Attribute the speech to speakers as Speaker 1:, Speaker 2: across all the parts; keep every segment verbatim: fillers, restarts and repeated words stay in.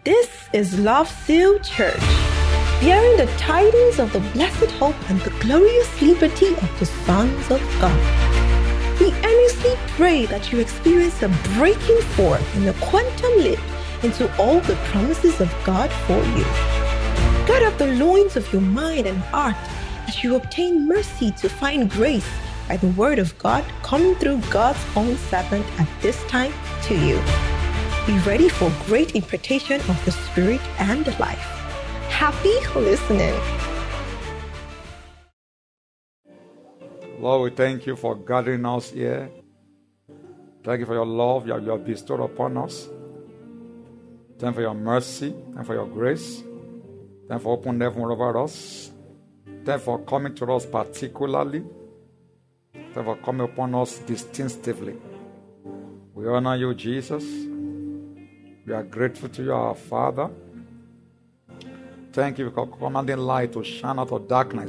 Speaker 1: This is Love Seal Church, bearing the tidings of the blessed hope and the glorious liberty of the sons of God. We earnestly pray that you experience a breaking forth in the quantum leap into all the promises of God for you. Gird up the loins of your mind and heart as you obtain mercy to find grace by the word of God coming through God's own servant at this time to you. Be ready for great impartation of the Spirit and life. Happy listening.
Speaker 2: Lord, we thank you for gathering us here. Thank you for your love you have bestowed upon us. Thank you for your mercy and for your grace. Thank you for opening heaven over us. Thank you for coming to us particularly. Thank you for coming upon us distinctively. We honor you, Jesus. We are grateful to you, our Father. Thank you for commanding light to shine out of darkness.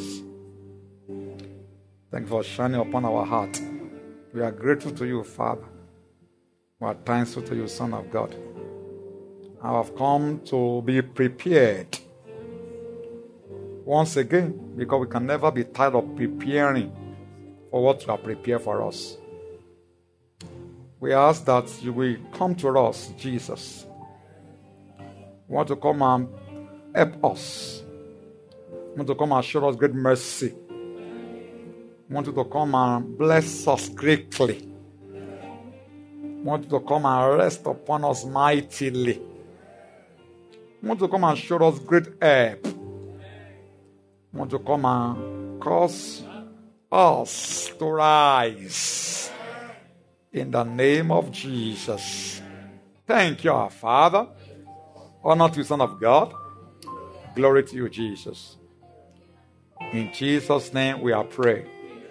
Speaker 2: Thank you for shining upon our heart. We are grateful to you, Father. We are thankful to you, Son of God. I have come to be prepared once again, because we can never be tired of preparing for what you have prepared for us. We ask that you will come to us, Jesus. We want to come and help us. We want to come and show us great mercy. We want you to come and bless us greatly. We want you to come and rest upon us mightily. We want you to come and show us great help. We want you to come and cause us to rise. In the name of Jesus. Thank you, our Father. Honor to the Son of God. Glory to you, Jesus. In Jesus' name we are praying.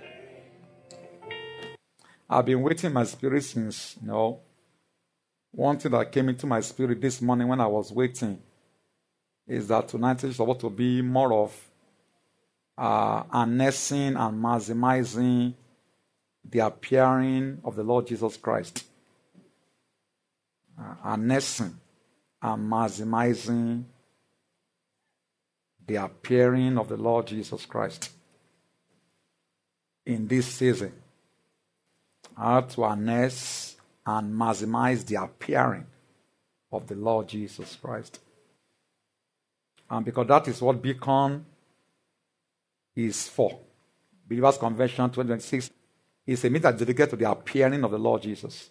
Speaker 2: I've been waiting in my spirit since, you know, one thing that came into my spirit this morning when I was waiting is that tonight is supposed to be more of uh, harnessing and maximizing the appearing of the Lord Jesus Christ. Uh, harnessing and maximizing the appearing of the Lord Jesus Christ in this season. How to harness and maximize the appearing of the Lord Jesus Christ. And because that is what Beacon is for. Believers Convention twenty twenty-six is a meeting dedicated to the appearing of the Lord Jesus.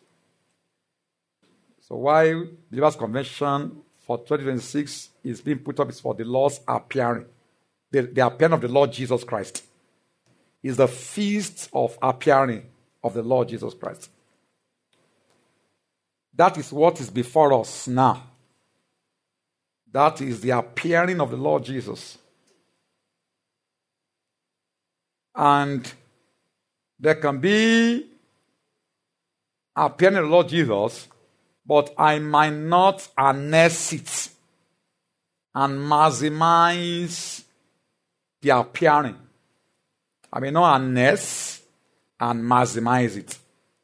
Speaker 2: So while Believers Convention for twenty twenty-six is being put up is for the Lord's appearing. The, the appearing of the Lord Jesus Christ is the feast of appearing of the Lord Jesus Christ. That is what is before us now. That is the appearing of the Lord Jesus. And there can be appearing of the Lord Jesus, but I might not harness it and maximize the appearing. I may not harness and maximize it.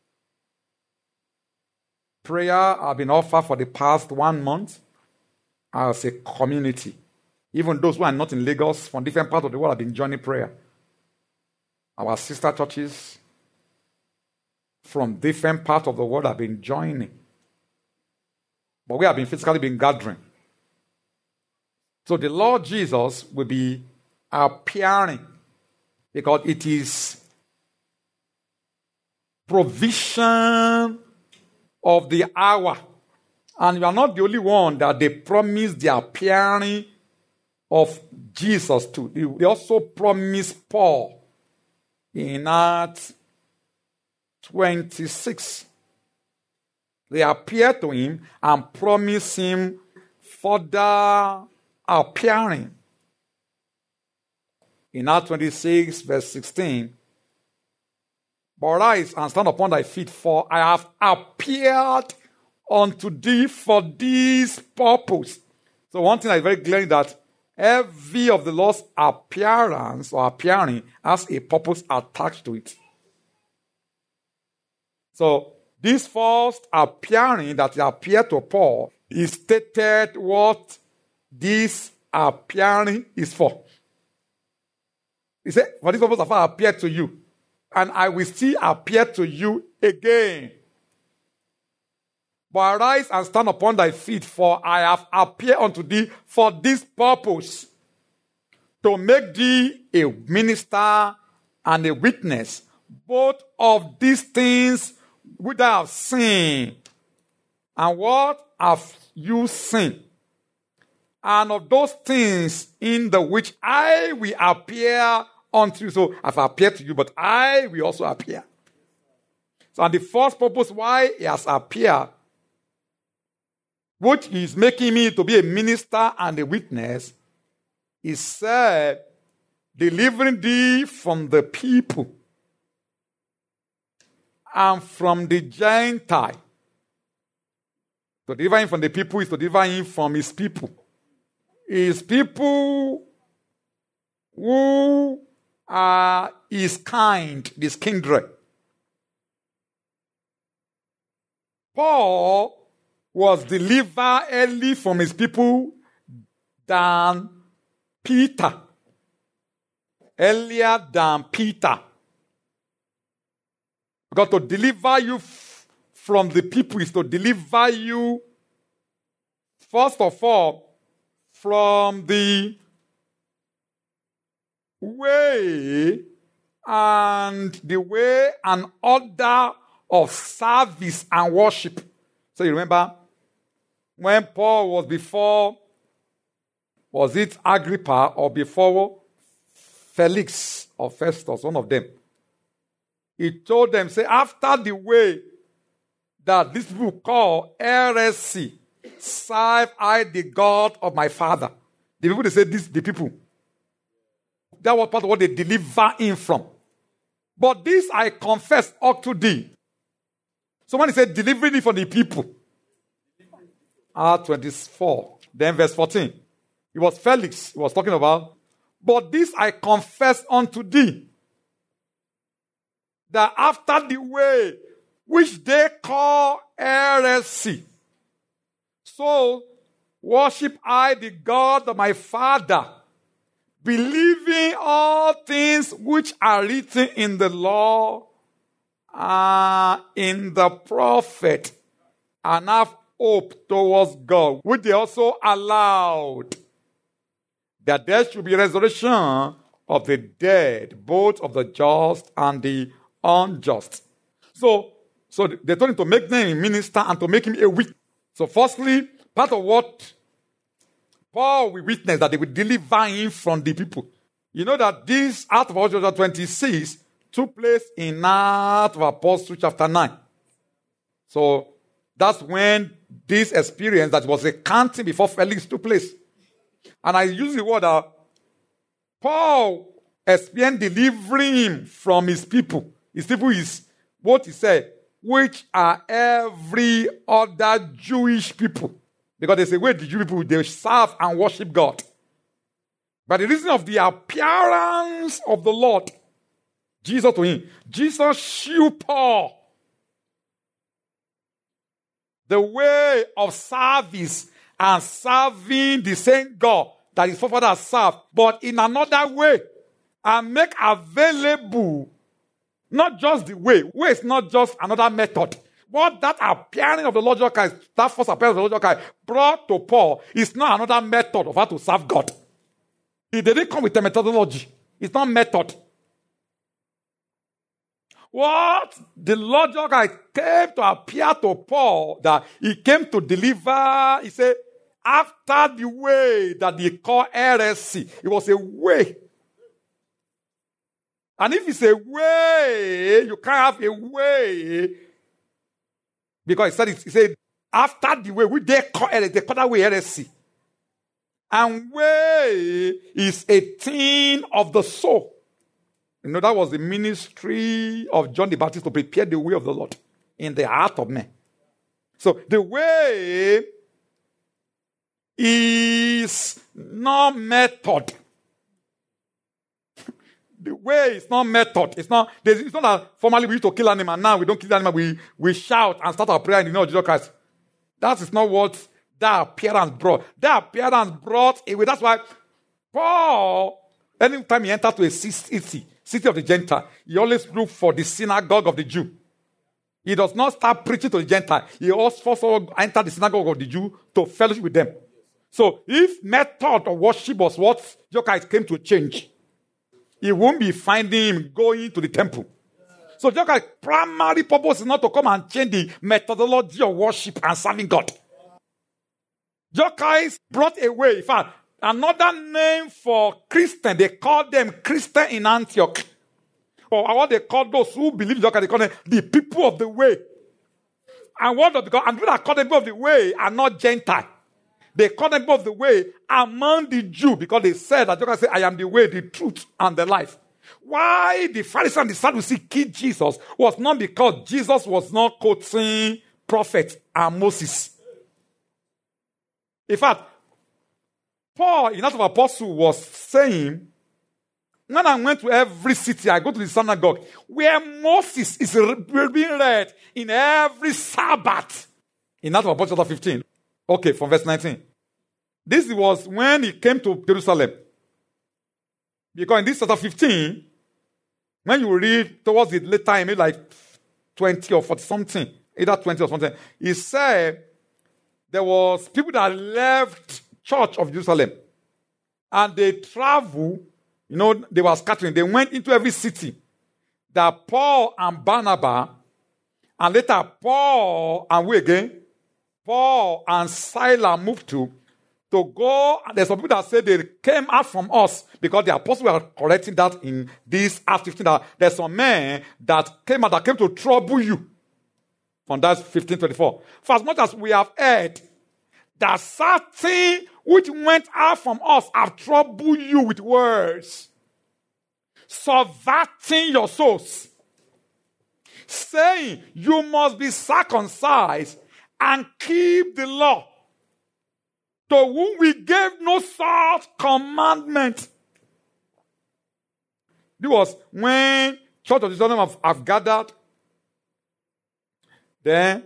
Speaker 2: Prayer has been offered for the past one month as a community. Even those who are not in Lagos from different parts of the world have been joining prayer. Our sister churches from different parts of the world have been joining. But we have been physically been gathering. So the Lord Jesus will be appearing because it is provision of the hour. And you are not the only one that they promised the appearing of Jesus to. They also promised Paul in Acts twenty-six. They appeared to him and promised him further appearing. In Acts twenty-six, verse sixteen, but rise and stand upon thy feet, for I have appeared unto thee for this purpose. So one thing that is very clear is that every of the Lord's appearance or appearing has a purpose attached to it. So this first appearing that he appeared to Paul he stated what this appearing is for. He said, for this purpose have I appeared to you, and I will still appear to you again. But arise and stand upon thy feet, for I have appeared unto thee for this purpose, to make thee a minister and a witness, both of these things which I have seen. And what have you seen? And of those things in the which I will appear unto you. So I've appeared to you, but I will also appear. So and the first purpose why he has appeared, which is making me to be a minister and a witness, is said, delivering thee from the people and from the Gentile. To deliver him from the people is to deliver him from his people. His people who are his kind, his kindred. Paul was delivered early from his people than Peter. Earlier than Peter. Because to deliver you f- from the people is to deliver you, first of all, from the way and the way and order of service and worship. So you remember when Paul was before, was it Agrippa or before Felix or Festus, one of them? He told them, say, after the way that these people call heresy, serve I the God of my father. The people, they say, this, the people. That was part of what they deliver him from. But this I confess unto thee. So when he said, delivering thee from the people. Acts twenty-four. Then verse fourteen. It was Felix he was talking about. But this I confess unto thee, that after the way which they call heresy, so worship I the God of my father, believing all things which are written in the law and in the prophet, and have hope towards God, which they also allowed, that there should be resurrection of the dead, both of the just and the unjust. So, so they told him to make them a minister and to make him a witness. So firstly, part of what Paul will witness, that they will deliver him from the people. You know that this Acts of Apostles chapter twenty-six took place in Acts of Apostles chapter nine. So that's when this experience that was recounting before Felix took place. And I use the word that Paul experienced delivering him from his people. His people is what he said, which are every other Jewish people. Because they say, where the Jewish people, they serve and worship God. By the reason of the appearance of the Lord, Jesus to him, Jesus showed Paul the way of service and serving the same God that his forefathers served, but in another way, and make available not just the way. Way is not just another method. But that appearing of the Lord Jesus Christ, that first appearance of the Lord Jesus Christ brought to Paul is not another method of how to serve God. He didn't come with a methodology. It's not method. What the Lord Jesus Christ came to appear to Paul, that he came to deliver, he said, after the way that they call heresy, it was a way. And if it's a way, you can't have a way. Because he said, he said after the way, we they call heresy, they call that way heresy. And way is a thing of the soul. You know, that was the ministry of John the Baptist to prepare the way of the Lord in the heart of men. So the way is not method. The way is not method. It's not, it's not that formerly we used to kill animal. Now we don't kill animal. We, we shout and start our prayer in the name of Jesus Christ. That is not what that appearance brought. That appearance brought away. That's why Paul, anytime he entered to a city, city of the Gentile, he always looked for the synagogue of the Jew. He does not start preaching to the Gentile. He also entered the synagogue of the Jew to fellowship with them. So if method of worship was what Jesus came to change, he won't be finding him going to the temple. So Jesus' primary purpose is not to come and change the methodology of worship and serving God. Jesus brought away, in fact, another name for Christian. They called them Christian in Antioch. Or what they call those who believe in Jesus, they call them the people of the way. And what do they call? And people that call them people of the way are not Gentile. They call them people of the way among the Jews because they said that Jesus said, I am the way, the truth, and the life. Why the Pharisees and the Sadducees killed Jesus was not because Jesus was not quoting prophets and Moses. In fact, Paul, in Acts of Apostles, was saying, when I went to every city, I go to the synagogue, where Moses is being read in every Sabbath. In Acts of Apostles chapter fifteen. Okay, from verse nineteen. This was when he came to Jerusalem. Because in this chapter fifteen, when you read towards the later time, maybe like twenty or forty something, either twenty or something, he said there was people that left church of Jerusalem and they traveled, you know, they were scattering. They went into every city that Paul and Barnabas, and later Paul and we again, Paul and Silas moved to, to go. And there's some people that say they came out from us because the apostles were correcting that in this Acts fifteen. That there's some men that came out that came to trouble you. From that fifteen twenty-four. For as much as we have heard that certain which went out from us have troubled you with words, subverting your souls, saying you must be circumcised and keep the law, to whom we gave no such commandment. This was when Church of Jerusalem have, have gathered. Then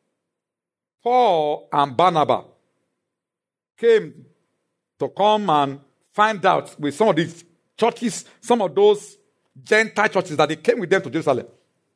Speaker 2: Paul and Barnabas came to come and find out with some of these churches, some of those Gentile churches that they came with them to Jerusalem.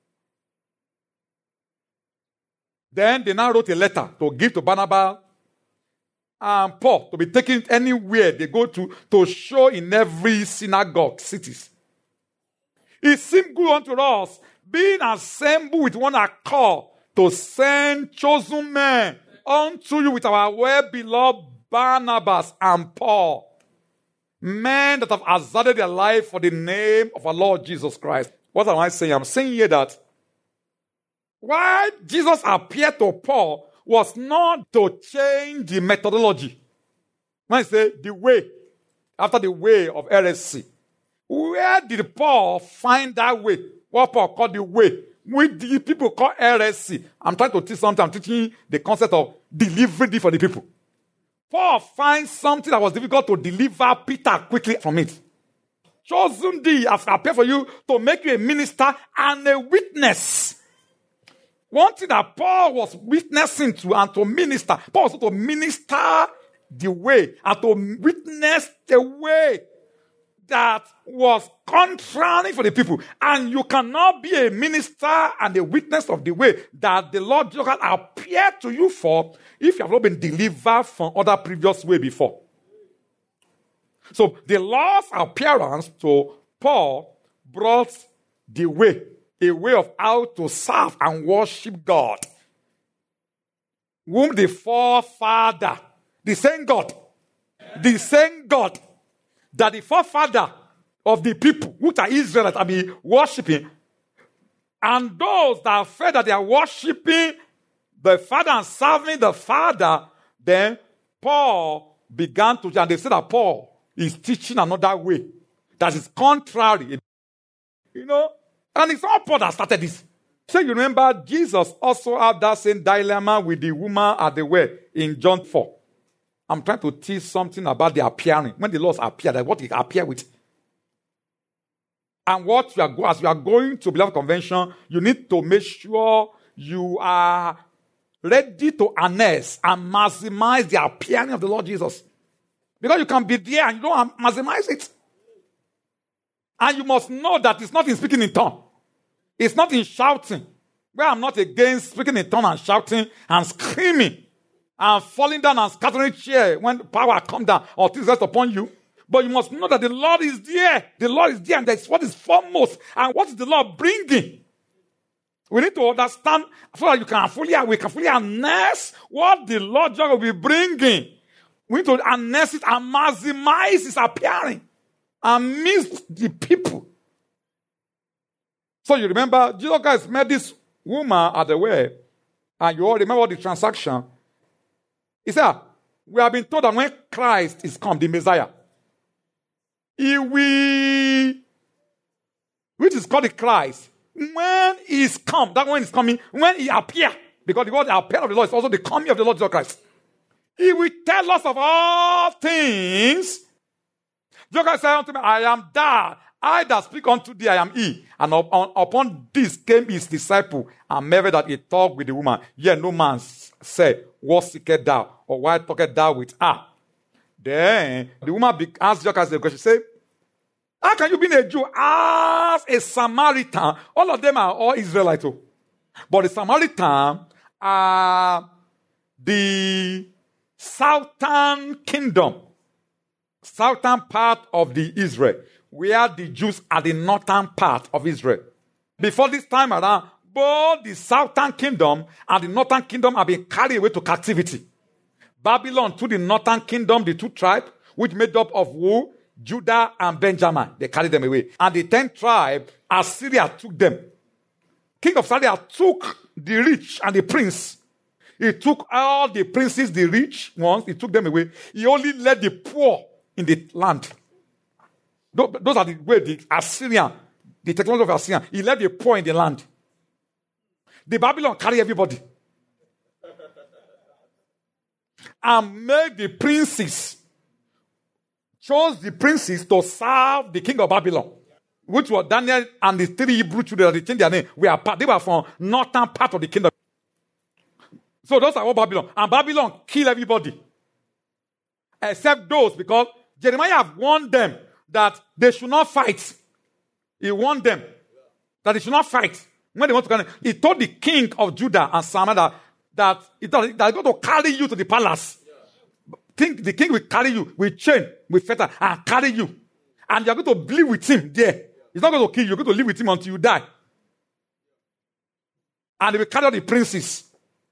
Speaker 2: Then they now wrote a letter to give to Barnabas and Paul to be taken anywhere they go to, to show in every synagogue, cities. It seemed good unto us, being assembled with one accord, to send chosen men unto you with our well-beloved Barnabas and Paul, men that have hazarded their life for the name of our Lord Jesus Christ. What am I saying? I'm saying here that why Jesus appeared to Paul was not to change the methodology. When I say the way, after the way of heresy, where did Paul find that way? What Paul called the way, which the people call heresy. I'm trying to teach something. I'm teaching the concept of delivery for the people. Paul finds something that was difficult to deliver Peter quickly from it. Chosen thee have appeared for you to make you a minister and a witness. One thing that Paul was witnessing to and to minister, Paul was to minister the way and to witness the way that was contrary for the people. And you cannot be a minister and a witness of the way that the Lord Jesus appeared to you for if you have not been delivered from other previous way before. So the Lord's appearance to Paul brought the way, a way of how to serve and worship God, whom the forefather, the same God, the same God, that the forefather of the people, which are Israelites, are be worshipping, and those that felt that they are worshipping the Father and serving the Father, then Paul began to, and they said that Paul is teaching another way that is contrary. You know, and it's all Paul that started this. So you remember, Jesus also had that same dilemma with the woman at the well in John four. I'm trying to teach something about the appearing. When the Lord appeared, like what he appeared with. And what you are, as you are going to Beloved Convention, you need to make sure you are ready to harness and maximize the appearing of the Lord Jesus. Because you can be there and you don't maximize it. And you must know that it's not in speaking in tongues. It's not in shouting. Where I'm not against speaking in tongues and shouting and screaming and falling down and scattering chair when power comes down or things rest upon you. But you must know that the Lord is there. The Lord is there, and that's what is foremost. And what is the Lord bringing? We need to understand so that you can fully, we can fully harness what the Lord will be bringing. We need to harness it and maximize its appearing and miss the people. So you remember, Jesus Christ met this woman at the well, and you all remember the transaction. He said, we have been told that when Christ is come, the Messiah, he will, which is called the Christ, when he is come, that when he's coming, when he appear, because the word appear of the Lord is also the coming of the Lord Jesus Christ. He will tell us of all things. Jesus Christ said unto me, I am that. I that speak unto thee, I am he. And upon, upon this came his disciple, and marveled that he talked with the woman. Yet no man said, what seekest thou? Or why talkest thou with her? Then the woman asked Jesus Christ the question, say, how can you be a Jew as a Samaritan? All of them are all Israelites. But the Samaritan are the southern kingdom, southern part of the Israel, where the Jews are the northern part of Israel. Before this time around, both the southern kingdom and the northern kingdom have been carried away to captivity. Babylon to the northern kingdom, the two tribes, which made up of who? Judah and Benjamin. They carried them away. And the tenth tribe, Assyria took them. King of Assyria took the rich and the prince. He took all the princes, the rich ones, he took them away. He only left the poor in the land. Those are the way the Assyrian, the technology of Assyrian. He left the poor in the land. The Babylon carry everybody. And made the princes, chose the princes to serve the king of Babylon, which was Daniel and the three Hebrew children. They changed their name. We are, they were from northern part of the kingdom. So those are all Babylon. And Babylon killed everybody. Except those, because Jeremiah have warned them that they should not fight. He warned them that they should not fight. When they want to, he told the king of Judah and Samaria that he's going to carry you to the palace. Think the king will carry you with chain, with fetter, and carry you. And you're going to live with him there. He's not going to kill you. You're going to live with him until you die. And he will carry out the princes.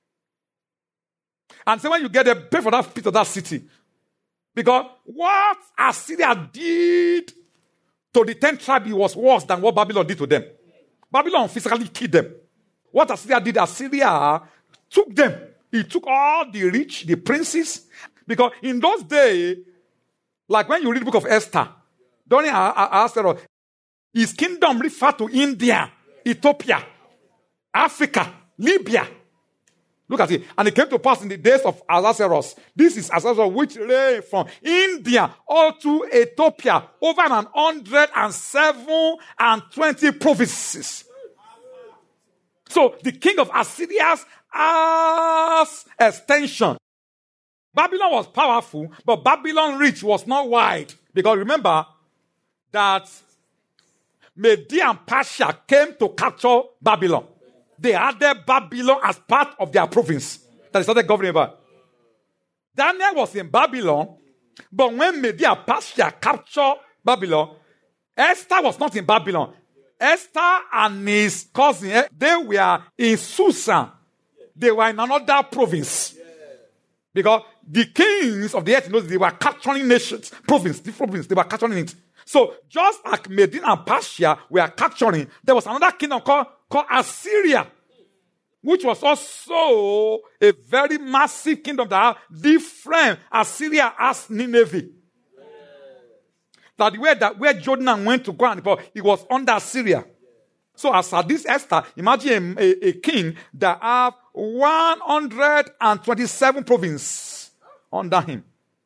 Speaker 2: And so when you get there, pay for that piece of that city. Because what Assyria did to the tenth tribe was worse than what Babylon did to them. Babylon physically killed them. What Assyria did, Assyria took them. He took all the rich, the princes. Because in those days, like when you read the book of Esther, during Ahasuerus, his kingdom referred to India, Ethiopia, Africa, Libya. Look at it. And it came to pass in the days of Ahasuerus. This is Ahasuerus which reigned from India all to Ethiopia, over an hundred and seven and twenty provinces. So the king of Assyria's has extension. Babylon was powerful, but Babylon reach was not wide. Because remember that Media and Persia came to capture Babylon. They added Babylon as part of their province that they started governing by. Daniel was in Babylon, but when Media and Persia captured Babylon, Esther was not in Babylon. Esther and his cousin, they were in Susa. They were in another province. Because the kings of the earth, they were capturing nations, province, the province, they were capturing it. So just like Medina and Persia were capturing, there was another kingdom called, called Assyria, which was also a very massive kingdom that had different. Assyria as Nineveh. That the way that where Jordan went to go and it was under Assyria. So as at this Esther, imagine a, a, a king that have one hundred twenty-seven provinces under him.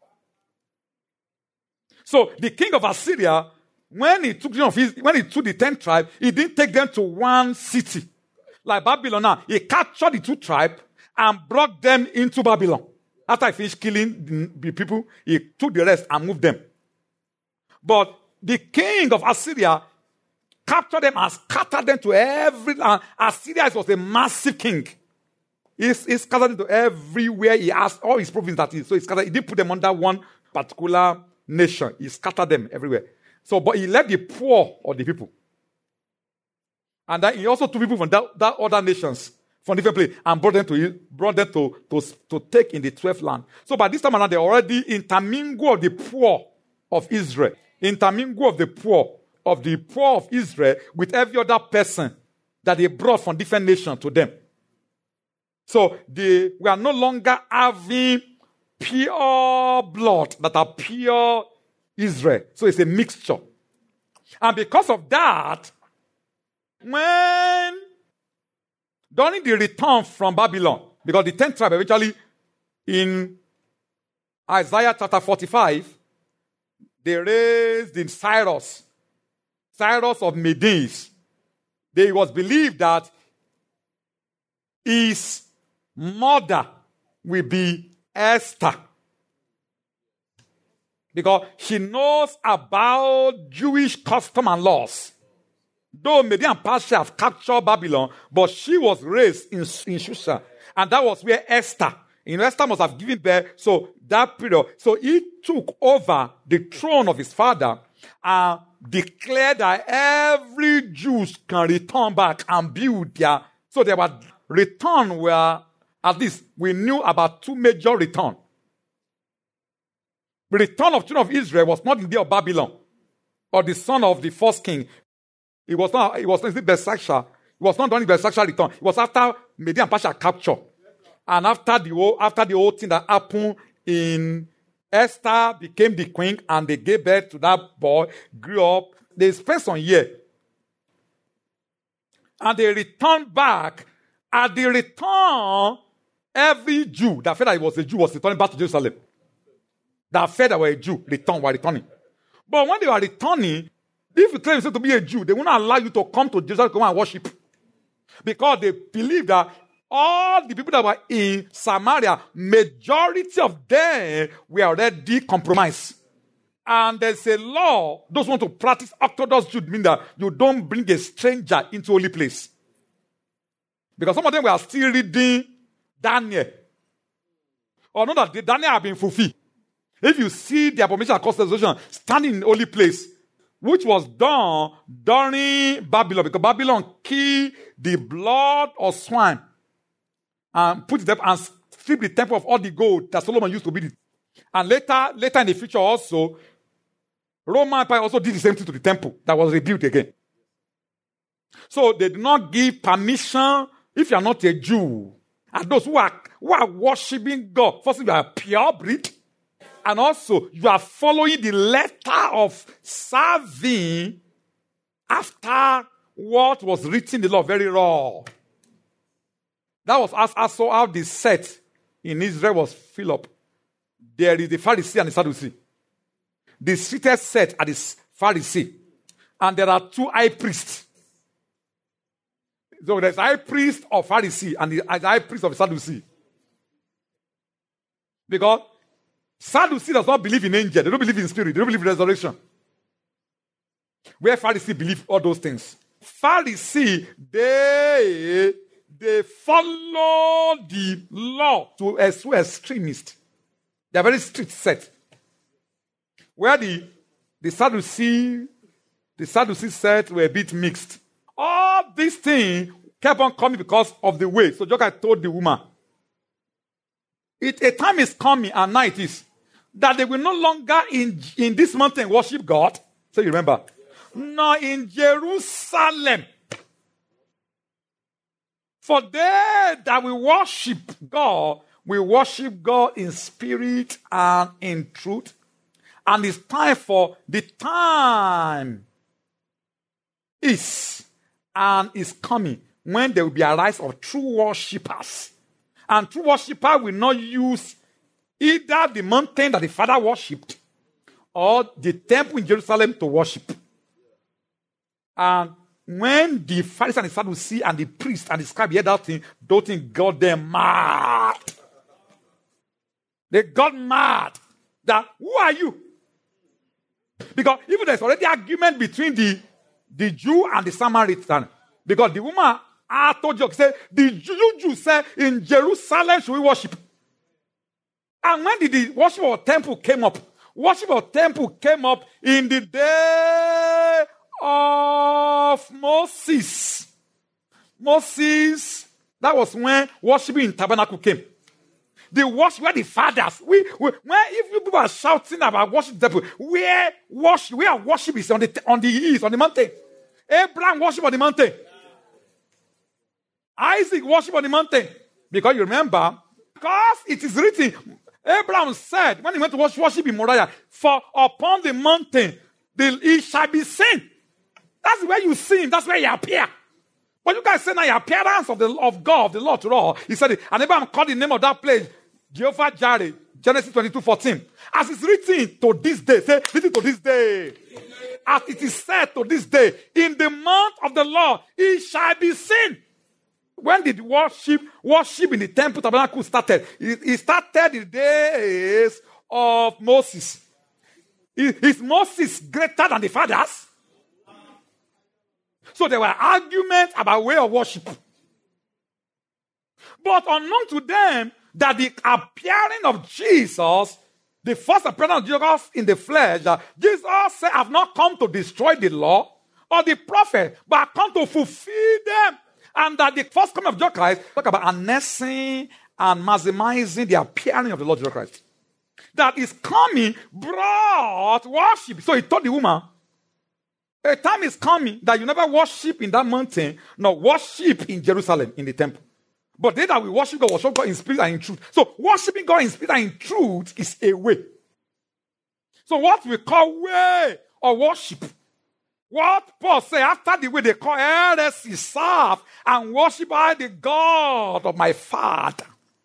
Speaker 2: So the king of Assyria, when he took of his, when he took the ten tribe, he didn't take them to one city. Like Babylon now, he captured the two tribes and brought them into Babylon. After he finished killing the people, he took the rest and moved them. But the king of Assyria captured them and scattered them to every land. Assyria was a massive king. He, he scattered them to everywhere he asked, all his provinces that is. So he scattered, he didn't put them under one particular nation. He scattered them everywhere. So, but he left the poor of the people. And then he also took people from that, that other nations, from different places, and brought them to brought them to, to, to take in the twelfth land. So by this time around, they already intermingle of the poor of Israel. Intermingle of the poor of the poor of Israel with every other person that they brought from different nations to them. So they we are no longer having pure blood that are pure Israel. So it's a mixture. And because of that, when during the return from Babylon, because the tenth tribe eventually in Isaiah chapter forty-five, they raised in Cyrus, Cyrus of Medes. It was believed that his mother will be Esther, because she knows about Jewish custom and laws. Though Media and Persia have captured Babylon, but she was raised in, in Shusha. And that was where Esther, you know, Esther must have given birth. So that period, so he took over the throne of his father and declared that every Jew can return back and build their, so there were return where, at least we knew about two major return. The return of children of Israel was not in the day of Babylon or the son of the first king. It was not, it was not the Belshazzar. It was not during the Belshazzar return. It was after Media and Persia capture. And after the whole, after the whole thing that happened in Esther became the queen and they gave birth to that boy, grew up. They spent some year. And they returned back. At the return, every Jew that felt that he was a Jew was returning back to Jerusalem. That felt that were a Jew, return, were returning. But when they were returning, if you claim yourself to be a Jew, they will not allow you to come to Jerusalem to come and worship. Because they believe that all the people that were in Samaria, majority of them were already compromised. And there's a law, those who want to practice Orthodox Jude mean that you don't bring a stranger into holy place. Because some of them were still reading Daniel. Or know that the Daniel have been fulfilled. If you see the abomination of constitution standing in the holy place, which was done during Babylon, because Babylon killed the blood of swine and put it up and stripped the temple of all the gold that Solomon used to build it. And later, later in the future also, Roman Empire also did the same thing to the temple that was rebuilt again. So they did not give permission if you are not a Jew. And those who are, who are worshiping God, first you are pure breed. And also, you are following the letter of serving after what was written in the law, very raw. That was also how the set in Israel was filled up. There is the Pharisee and the Sadducee. The seated set are the Pharisee. And there are two high priests. So there's high priest of Pharisee and the high priest of Sadducee. Because Sadducee does not believe in angels. They don't believe in spirit. They don't believe in resurrection. Where Pharisee believe all those things. Pharisee, they, they follow the law to a so extremist. They are very strict set. Where the, the Sadducee, the Sadducee set were a bit mixed. All these things kept on coming because of the way. So just like I told the woman, it, a time is coming and now it is, that they will no longer in, in this mountain worship God. So you remember? No, in Jerusalem. For they that will worship God, will worship God in spirit and in truth. And it's time for the time is and is coming when there will be a rise of true worshippers. And true worshippers will not use either the mountain that the Father worshipped or the temple in Jerusalem to worship. And when the Pharisees and the Sadducees and the priests and the scribes heard that thing, those things got them mad. They got mad. That, who are you? Because even there's already argument between the, the Jew and the Samaritan. Because the woman I told you, say, the Jew, Jew said, in Jerusalem should we worship? And when did the worship of temple came up? Worship of temple came up in the day of Moses. Moses, that was when worshiping in tabernacle came. The worship where the fathers, we, we when if you people are shouting about worship temple, where worship, where worship is on the on the east, on the mountain. Abraham worship on the mountain. Isaac worship on the mountain. Because you remember, because it is written, Abraham said, when he went to worship, worship in Moriah, for upon the mountain, the, it shall be seen. That's where you see him. That's where he appear. But you guys say now the appearance of the of God, of the Lord to all. He said, and Abraham called the name of that place, Jehovah Jireh, Genesis twenty-two fourteen. As it's written to this day, say, listen to this day. As it is said to this day, in the month of the Lord, it shall be seen. When did worship, worship in the temple tabernacle started? It, it started in the days of Moses. Is, is Moses greater than the fathers? So there were arguments about way of worship. But unknown to them, that the appearing of Jesus, the first appearance of Jesus in the flesh, that Jesus said, I have not come to destroy the law or the prophet, but I have come to fulfill them. And that the first coming of Jesus Christ talk about announcing and maximizing the appearing of the Lord Jesus Christ. That his coming brought worship. So he told the woman, a time is coming that you never worship in that mountain, nor worship in Jerusalem, in the temple. But they that will worship God, worship God in spirit and in truth. So worshiping God in spirit and in truth is a way. So what we call way of worship, what Paul said, after the way they call heresy, serve and worship by the God of my Father,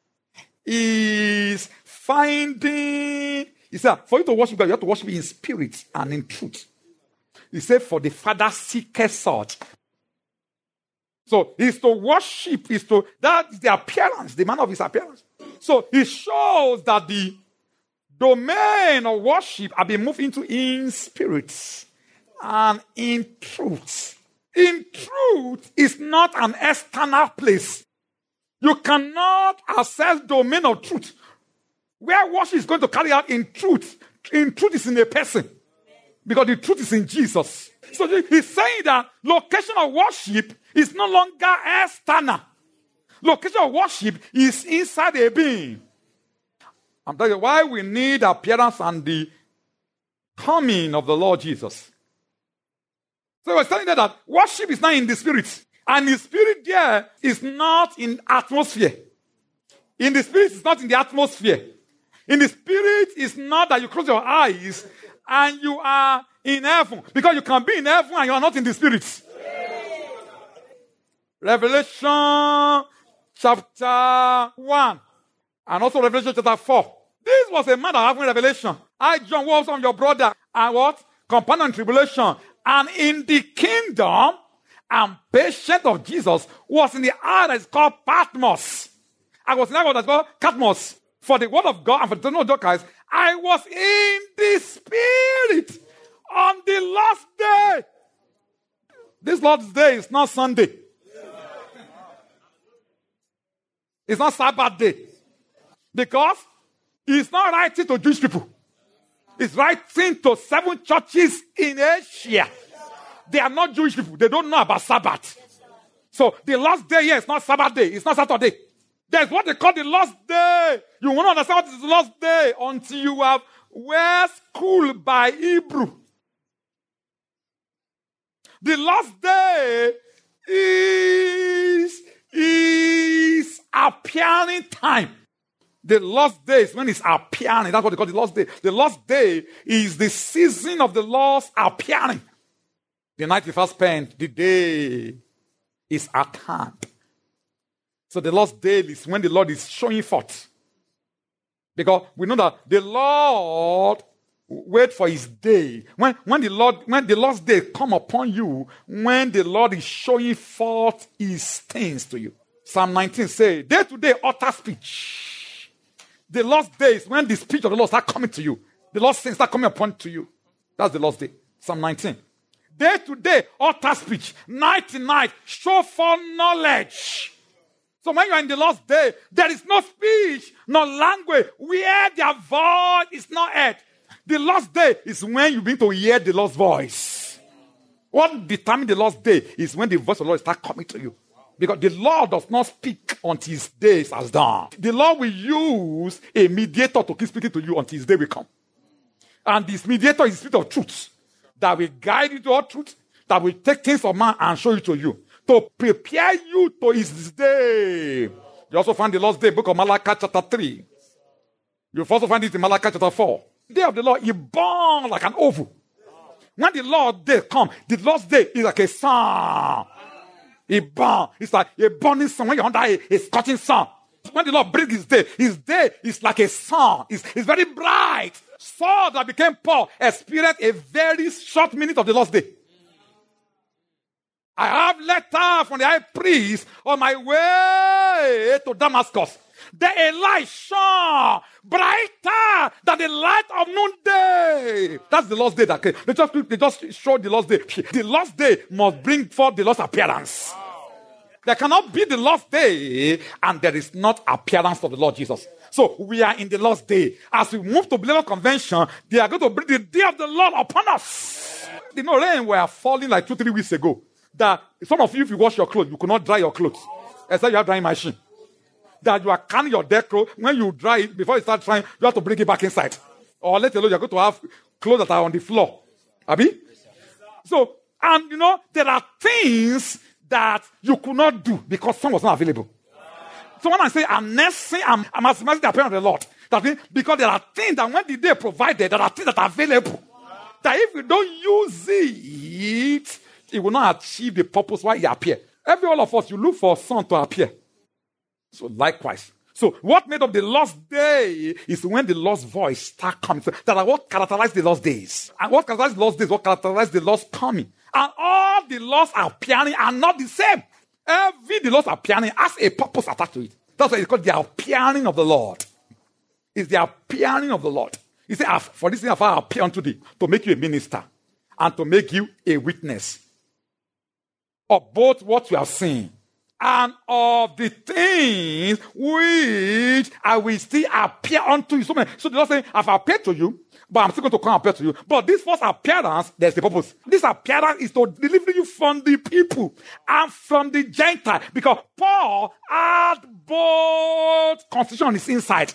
Speaker 2: is finding, he said, for you to worship God, you have to worship in spirit and in truth. He said, for the Father seeketh such. So, is to worship, is to, that is the appearance, the manner of his appearance. So, it shows that the domain of worship have been moved into in spirit and in truth. In truth is not an external place. You cannot access domain of truth. Where worship is going to carry out in truth, in truth is in a person. Because the truth is in Jesus. So he's saying that location of worship is no longer external. Location of worship is inside a being. I'm telling you why we need appearance and the coming of the Lord Jesus. So he was telling them that worship is not in the spirit. And the spirit there is not in atmosphere. In the spirit, it's not in the atmosphere. In the spirit, it's not that you close your eyes and you are in heaven. Because you can be in heaven and you are not in the spirit. Revelation chapter one. And also Revelation chapter four. This was a man that having revelation. I, John, was on your brother. And what? Companion in tribulation. And in the kingdom and patience of Jesus was in the island that is called Patmos. I was in the island that is called Patmos. For the word of God and for the testimony of Christ, I was in the spirit on the last day. This Lord's day is not Sunday. It's not Sabbath day. Because it's not writing to Jewish people. It's writing to seven churches in Asia. They are not Jewish people. They don't know about Sabbath. So the last day here is not Sabbath day. It's not Saturday. There's what they call the lost day. You won't understand what is the lost day until you have were schooled by Hebrew. The last day is, is appearing time. The last day is when it's appearing. That's what they call the last day. The last day is the season of the Lord's appearing. The night we first spent, the day is at hand. So the last day is when the Lord is showing forth. Because we know that the Lord Wait for his day. When, when the Lord, when the Lord's day come upon you, when the Lord is showing forth his things to you. Psalm nineteen says, day to day utter speech. The Lord's day is when the speech of the Lord start coming to you. The Lord's things start coming upon to you. That's the Lord's day. Psalm nineteen. Day to day utter speech. Night to night show for knowledge. So when you are in the Lord's day, there is no speech, no language where their voice is not heard. The Lord's day is when you begin to hear the Lord's voice. What determines the Lord's day is when the voice of the Lord starts coming to you. Because the Lord does not speak until his days has done. The Lord will use a mediator to keep speaking to you until his day will come. And this mediator is the Spirit of truth that will guide you to all truth, that will take things from man and show it to you, to prepare you to his day. You also find the Lord's day, book of Malachi chapter three. You also find it in Malachi chapter four. The day of the Lord, he burns like an oven. When the Lord's day comes, the Lord's day is like a sun. It burns. It's like a burning sun. When you're under a, a scorching sun. When the Lord brings his day, his day is like a sun. It's, it's very bright. Saul that became Paul experienced a very short minute of the Lord's day. I have letter from the high priest on my way to Damascus. The light shone brighter than the light of noonday. That's the Lord's day that came. They just, they just showed the Lord's day. The Lord's day must bring forth the Lord's appearance. There cannot be the Lord's day and there is not appearance of the Lord Jesus. So we are in the Lord's day. As we move to Believer Convention, they are going to bring the day of the Lord upon us. You know, rain were falling like two, three weeks ago. That some of you, if you wash your clothes, you could not dry your clothes. Except you have drying machine. That you are canning your dead clothes. When you dry it, before you start drying, you have to bring it back inside. Or let alone you're going to have clothes that are on the floor. Abi? So, and you know, there are things that you could not do because some was not available. So when I say I'm nursing, I'm, I'm maximizing the appearance of the Lord. That means because there are things that when the day provided, there are things that are available. That if we don't use it, it will not achieve the purpose why it appear. Every one of us, you look for sun to appear. So likewise. So what made up the Lord's day is when the Lord's voice start coming. So that are what characterizes the Lord's days. And what characterizes the Lord's days, what characterizes the Lord's coming. And all the Lord's appearing are not the same. Every the Lord's appearing has a purpose attached to it. That's why it's called the appearing of the Lord. It's the appearing of the Lord. He said, for this thing have I appeared unto thee, to make you a minister and to make you a witness of both what you have seen and of the things which I will still appear unto you. So, so the Lord saying, I've appeared to you, but I'm still going to come and appear to you. But this first appearance, there's the purpose. This appearance is to deliver you from the people and from the Gentile. Because Paul had both constitution on his inside.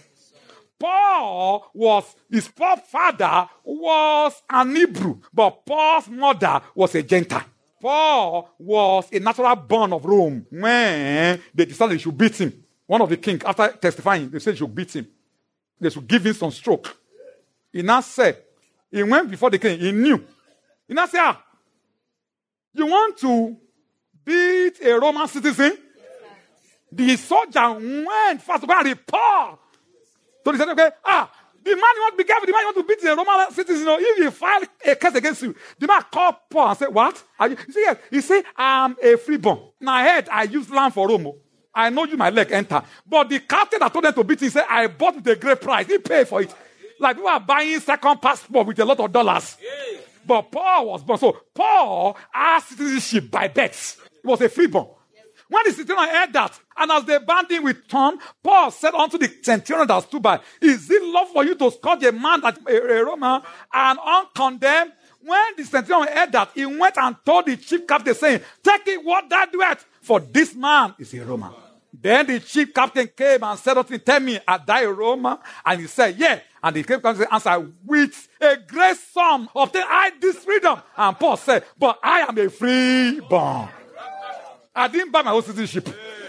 Speaker 2: Paul was, his Paul's father was an Hebrew, but Paul's mother was a Gentile. Paul was a natural born of Rome when they decided they should beat him. One of the kings, after testifying, they said they should beat him. They should give him some stroke. He now said, he went before the king, he knew. He now said, ah, you want to beat a Roman citizen? The soldier went fast to go and report. So he said, okay, ah, the man you want to be careful, the man you want to beat the Roman citizen, you know, if he file a case against you, the man called Paul and said, what? Are you? He said, yes. He said, I'm a freeborn. Now I heard I used land for Rome. I know you my leg enter. But the captain that told them to beat him said, I bought with a great price. He paid for it. Like people are buying second passport with a lot of dollars. Yeah. But Paul was born. So Paul had citizenship by birth. He was a freeborn. When the centurion heard that, and as they bound him with thorn, Paul said unto the centurion that stood by, is it lawful for you to scourge a man that a, a Roman and uncondemned? When the centurion heard that, he went and told the chief captain, saying, take it what thou doest, for this man is a Roman. Then the chief captain came and said unto him, tell me, are thou a Roman? And he said, yeah. And the chief captain answered, with a great sum obtain I this freedom. And Paul said, but I am a freeborn. I didn't buy my own citizenship.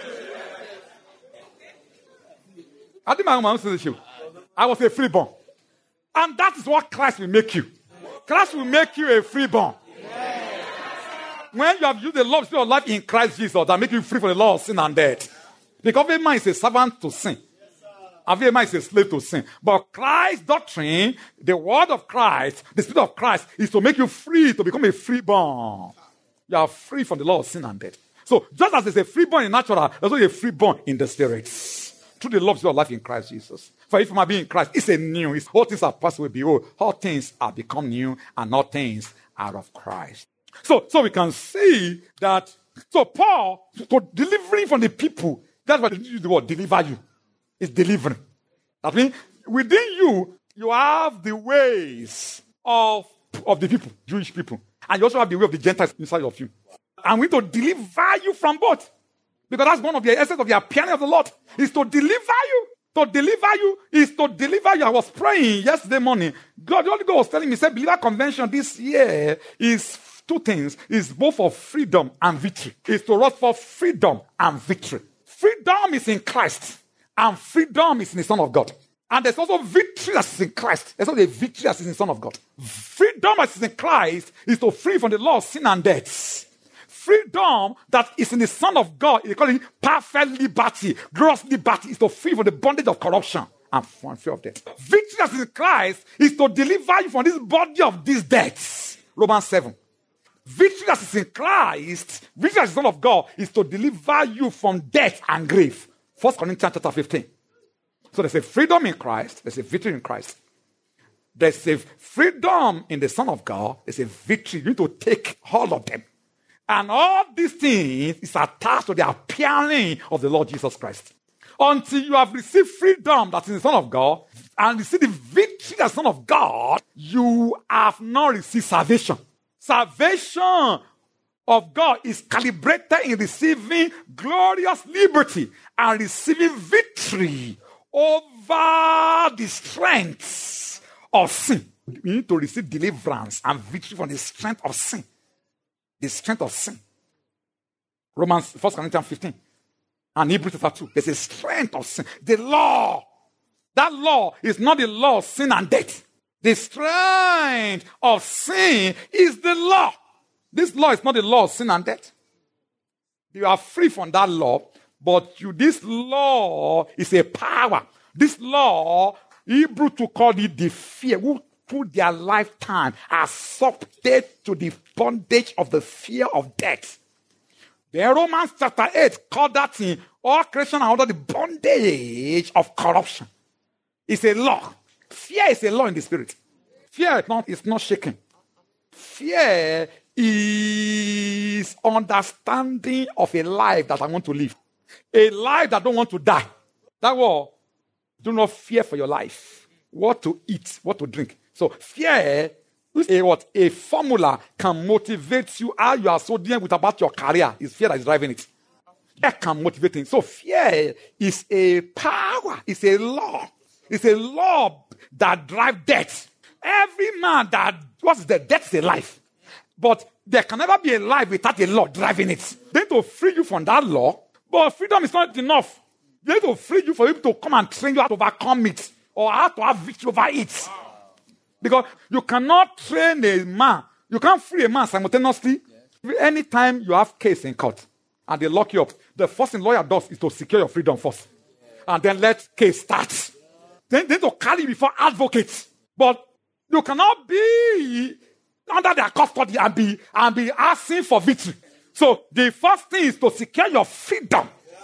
Speaker 2: I didn't buy my own citizenship. I was a freeborn. And that is what Christ will make you. Christ will make you a freeborn. When you have used the love of life in Christ Jesus, that make you free from the law of sin and death. Because every man is a servant to sin. Avema is a slave to sin. But Christ's doctrine, the word of Christ, the spirit of Christ, is to make you free, to become a freeborn. You are free from the law of sin and death. So just as there's a freeborn in natural, there's also a freeborn in the spirit. Through the love of life in Christ Jesus. For if I be in Christ, it's a new. It's all things are passed away. Behold, all things are become new, and all things are of Christ. So, so we can see that. So Paul, to delivering from the people, that's what the word deliver you. It's delivering. That means within you, you have the ways of, of the people, Jewish people, and you also have the way of the Gentiles inside of you. And we need to deliver you from both. Because that's one of the essence of the appearing of the Lord, is to deliver you. To deliver you is to deliver you. I was praying yesterday morning. God, the Holy Ghost was telling me, said, believer convention this year is two things. It's both for freedom and victory. It's to run for freedom and victory. Freedom is in Christ, and freedom is in the Son of God. And there's also victory that is in Christ. There's also a victory that is in the Son of God. Freedom that is in Christ is to free from the law of sin and death. Freedom that is in the Son of God, they call it perfect liberty, gross liberty, is to free from the bondage of corruption and from fear of death. Victory that is in Christ is to deliver you from this body of these deaths. Romans seven. Victory that is in Christ, victory that is the Son of God, is to deliver you from death and grave. First Corinthians chapter fifteen. So there's a freedom in Christ, there's a victory in Christ. There's a freedom in the Son of God, there's a victory. You need to take all of them. And all these things is attached to the appearing of the Lord Jesus Christ. Until you have received freedom that's in the Son of God and received the victory that's the Son of God, you have not received salvation. Salvation of God is calibrated in receiving glorious liberty and receiving victory over the strengths of sin. You need to receive deliverance and victory from the strength of sin. The strength of sin. Romans, First Corinthians fifteen. And Hebrews chapter two. There's a strength of sin. The law. That law is not the law of sin and death. The strength of sin is the law. This law is not the law of sin and death. You are free from that law, but you, this law is a power. This law, Hebrew to call it the fear. Who through their lifetime are subject to the bondage of the fear of death. The Romans chapter eight called that in all creation under the bondage of corruption. It's a law. Fear is a law in the spirit. Fear is not, is not shaking. Fear is understanding of a life that I want to live. A life that I don't want to die. That was, do not fear for your life. What to eat, what to drink. So fear is a what? A formula can motivate you how you are so dealing with about your career. It's fear that is driving it. Fear can motivate you. So fear is a power. It's a law. It's a law that drives death. Every man that, what is the death is a life. But there can never be a life without a law driving it. They need to free you from that law. But freedom is not enough. They need to free you for him to come and train you how to overcome it. Or how to have victory over it. Because you cannot train a man. You can't free a man simultaneously. Yes. Anytime you have case in court and they lock you up, the first thing lawyer does is to secure your freedom first. Yeah. And then let case start. Yeah. Then they need to carry before advocates. But you cannot be under their custody and be, and be asking for victory. So the first thing is to secure your freedom. Yeah.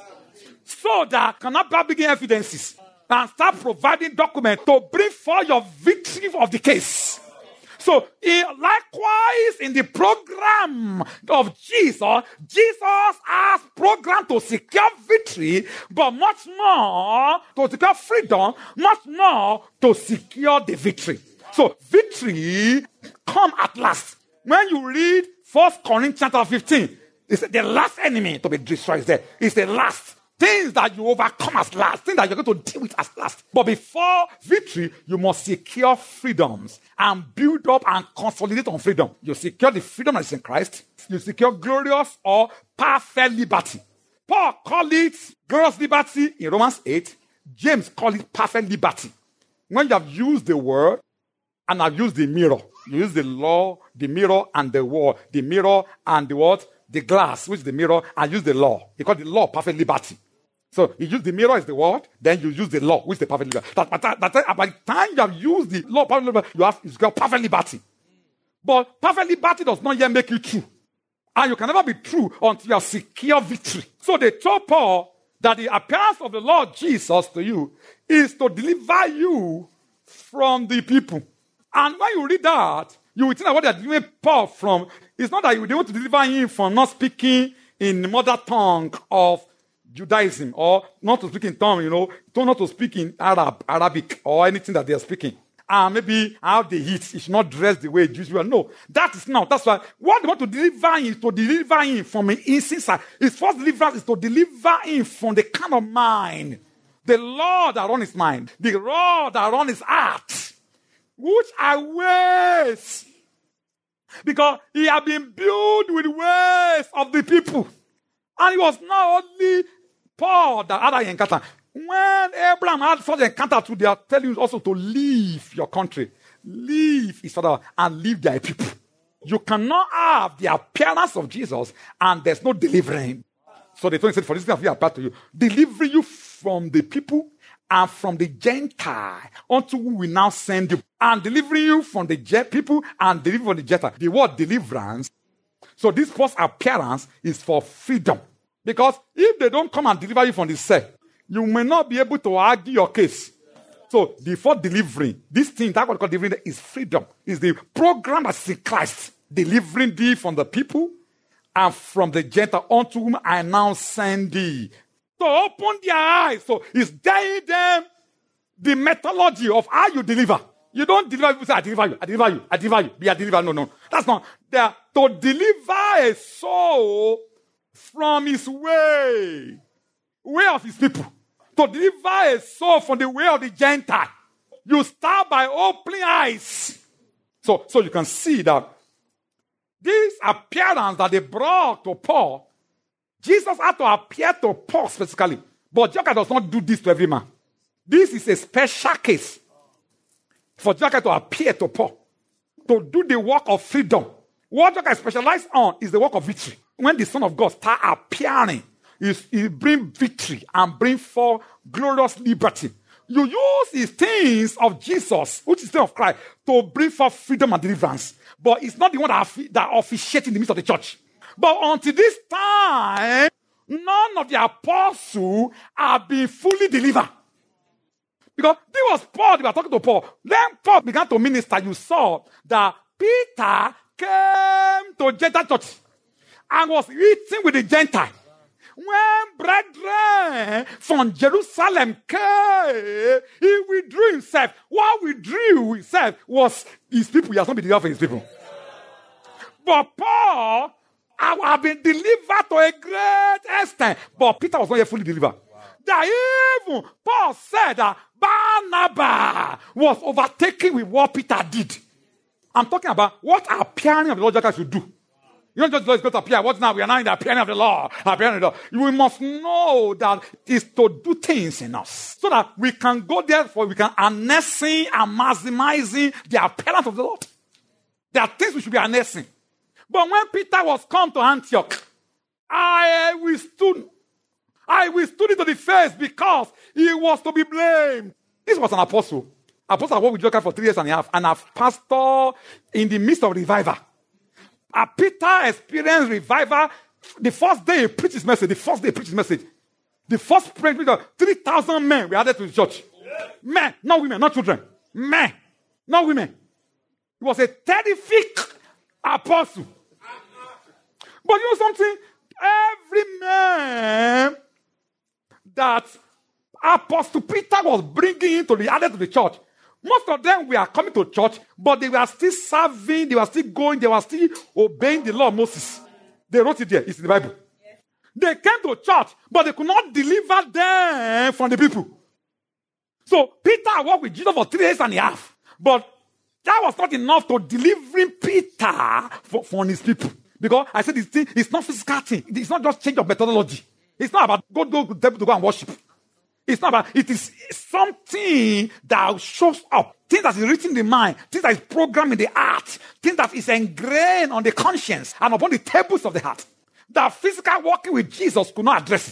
Speaker 2: So that you cannot begin evidences. And start providing documents to bring forth your victory of the case. So, in, likewise, in the program of Jesus, Jesus has programmed to secure victory, but much more to secure freedom, much more to secure the victory. So, victory come at last. When you read First Corinthians fifteen, it's the last enemy to be destroyed there. It's the last. Things that you overcome as last. Things that you're going to deal with as last. But before victory, you must secure freedoms and build up and consolidate on freedom. You secure the freedom that is in Christ. You secure glorious or perfect liberty. Paul called it glorious liberty in Romans eight. James called it perfect liberty. When you have used the word and have used the mirror, you use the law, the mirror, and the word. The mirror and the what? The glass, which is the mirror, and use the law. He called the law perfect liberty. So you use the mirror as the word, then you use the law, which is the perfect liberty. That, that, that, that, by the time you have used the law, perfect liberty, you have it's got perfect liberty. But perfect liberty does not yet make you true. And you can never be true until you have secure victory. So they told Paul that the appearance of the Lord Jesus to you is to deliver you from the people. And when you read that, you will think that what they are delivering Paul from, it's not that they want to deliver him from not speaking in the mother tongue of Judaism, or not to speak in tongue, you know, not to speak in Arab, Arabic, or anything that they are speaking. And maybe how they eat, it should not dress the way Jews will. No, that is not. That's why what they want to deliver him is to deliver him from an inside. His first deliverance is to deliver him from the kind of mind, the law that run his mind, the law that run his heart, which are ways. Because he had been built with ways of the people. And it was not only Paul that had an encounter. When Abraham had such an encounter too, they are telling you also to leave your country, leave his father, and leave their people. You cannot have the appearance of Jesus and there's no delivering him. So they told him, for this thing will appear to you, deliver you from the people and from the Gentile unto whom we now send you, and deliver you from the people and deliver from the Gentile. The word deliverance. So this first appearance is for freedom. Because if they don't come and deliver you from the cell, you may not be able to argue your case. So before delivering, this thing, that what called delivering is freedom. Is the program that's in Christ, delivering thee from the people and from the Gentile unto whom I now send thee. To open their eyes. So it's telling them the methodology of how you deliver. You don't deliver people say, I deliver you, I deliver you, I deliver you, be a deliver. No, no. That's not. They are to deliver a soul from his way. Way of his people. To deliver a soul from the way of the Gentile. You start by opening eyes. So, so you can see that this appearance that they brought to Paul, Jesus had to appear to Paul specifically. But Jesus does not do this to every man. This is a special case for Jesus to appear to Paul, to do the work of freedom. What Jesus specializes on is the work of victory. When the Son of God starts appearing, he brings victory and bring forth glorious liberty. You use these things of Jesus, which is the thing of Christ, to bring forth freedom and deliverance. But it's not the one that, that officiates in the midst of the church. But until this time, none of the apostles have been fully delivered. Because this was Paul, they were talking to Paul. Then Paul began to minister. You saw that Peter came to Gentile church and was eating with the Gentile. When brethren from Jerusalem came, he withdrew himself. What withdrew himself was his people. He has not been delivered from his people. But Paul have been delivered to a great extent. But Peter was not yet fully delivered. That even Paul said that Barnabas was overtaken with what Peter did. I'm talking about what appearing of the Lord Jesus should do. You don't just the Lord is going to appear. What now? We are now in the appearing of the Lord. Appearing of the Lord. We must know that it's to do things in us. So that we can go there for we can harnessing and maximizing the appearance of the Lord. There are things we should be harnessing. But when Peter was come to Antioch, I withstood, I withstood it to the face because he was to be blamed. This was an apostle. Apostle I worked with Joker for three years and a half, and I've pastored in the midst of revival. Uh, Peter experienced revival. The first day he preached his message, the first day he preached his message, the first prayer, three thousand men were added to the church. Yeah. Men, not women, not children. Men, not women. He was a terrific apostle. But you know something? Every man that Apostle Peter was bringing into the added to the church, most of them were coming to church, but they were still serving, they were still going, they were still obeying the law of Moses. They wrote it there, it's in the Bible. Yes. They came to church, but they could not deliver them from the people. So Peter worked with Jesus for three days and a half, but that was not enough to deliver Peter for, from his people. Because I said this thing, it's not physical thing. It's not just change of methodology. It's not about go go to the temple to go and worship. It's not about, it is something that shows up. Things that is written in the mind. Things that is programmed in the heart. Things that is ingrained on the conscience and upon the tables of the heart. That physical walking with Jesus could not address it.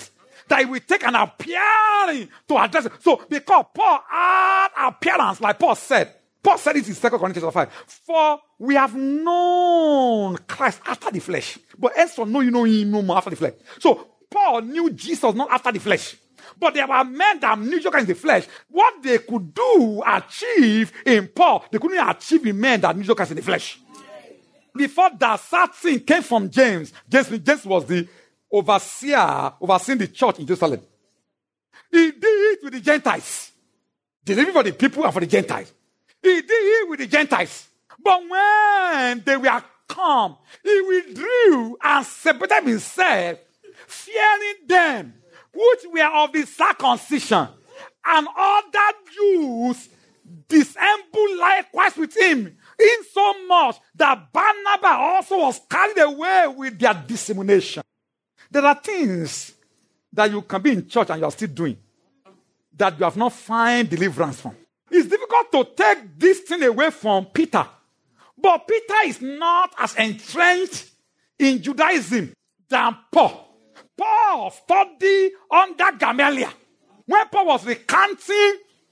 Speaker 2: that he will take an appearing to address it. So because Paul had appearance, like Paul said, Paul said it in Second Corinthians five. For we have known Christ after the flesh. But as for no, you know him no more after the flesh. So Paul knew Jesus not after the flesh. But there were men that knew Jesus in the flesh. What they could do, achieve in Paul, they couldn't achieve in men that knew Jesus in the flesh. Before that certain came from James. James, James was the overseer, overseeing the church in Jerusalem. He did it with the Gentiles. Delivering for the people and for the Gentiles. He did it with the Gentiles. But when they were come, he withdrew and separated himself, fearing them which were of the circumcision, and other Jews dissembled likewise with him, insomuch that Barnabas also was carried away with their dissemination. There are things that you can be in church and you are still doing that you have not found deliverance from. It's difficult to take this thing away from Peter. But Peter is not as entrenched in Judaism than Paul. Paul studied under Gamaliel. When Paul was recounting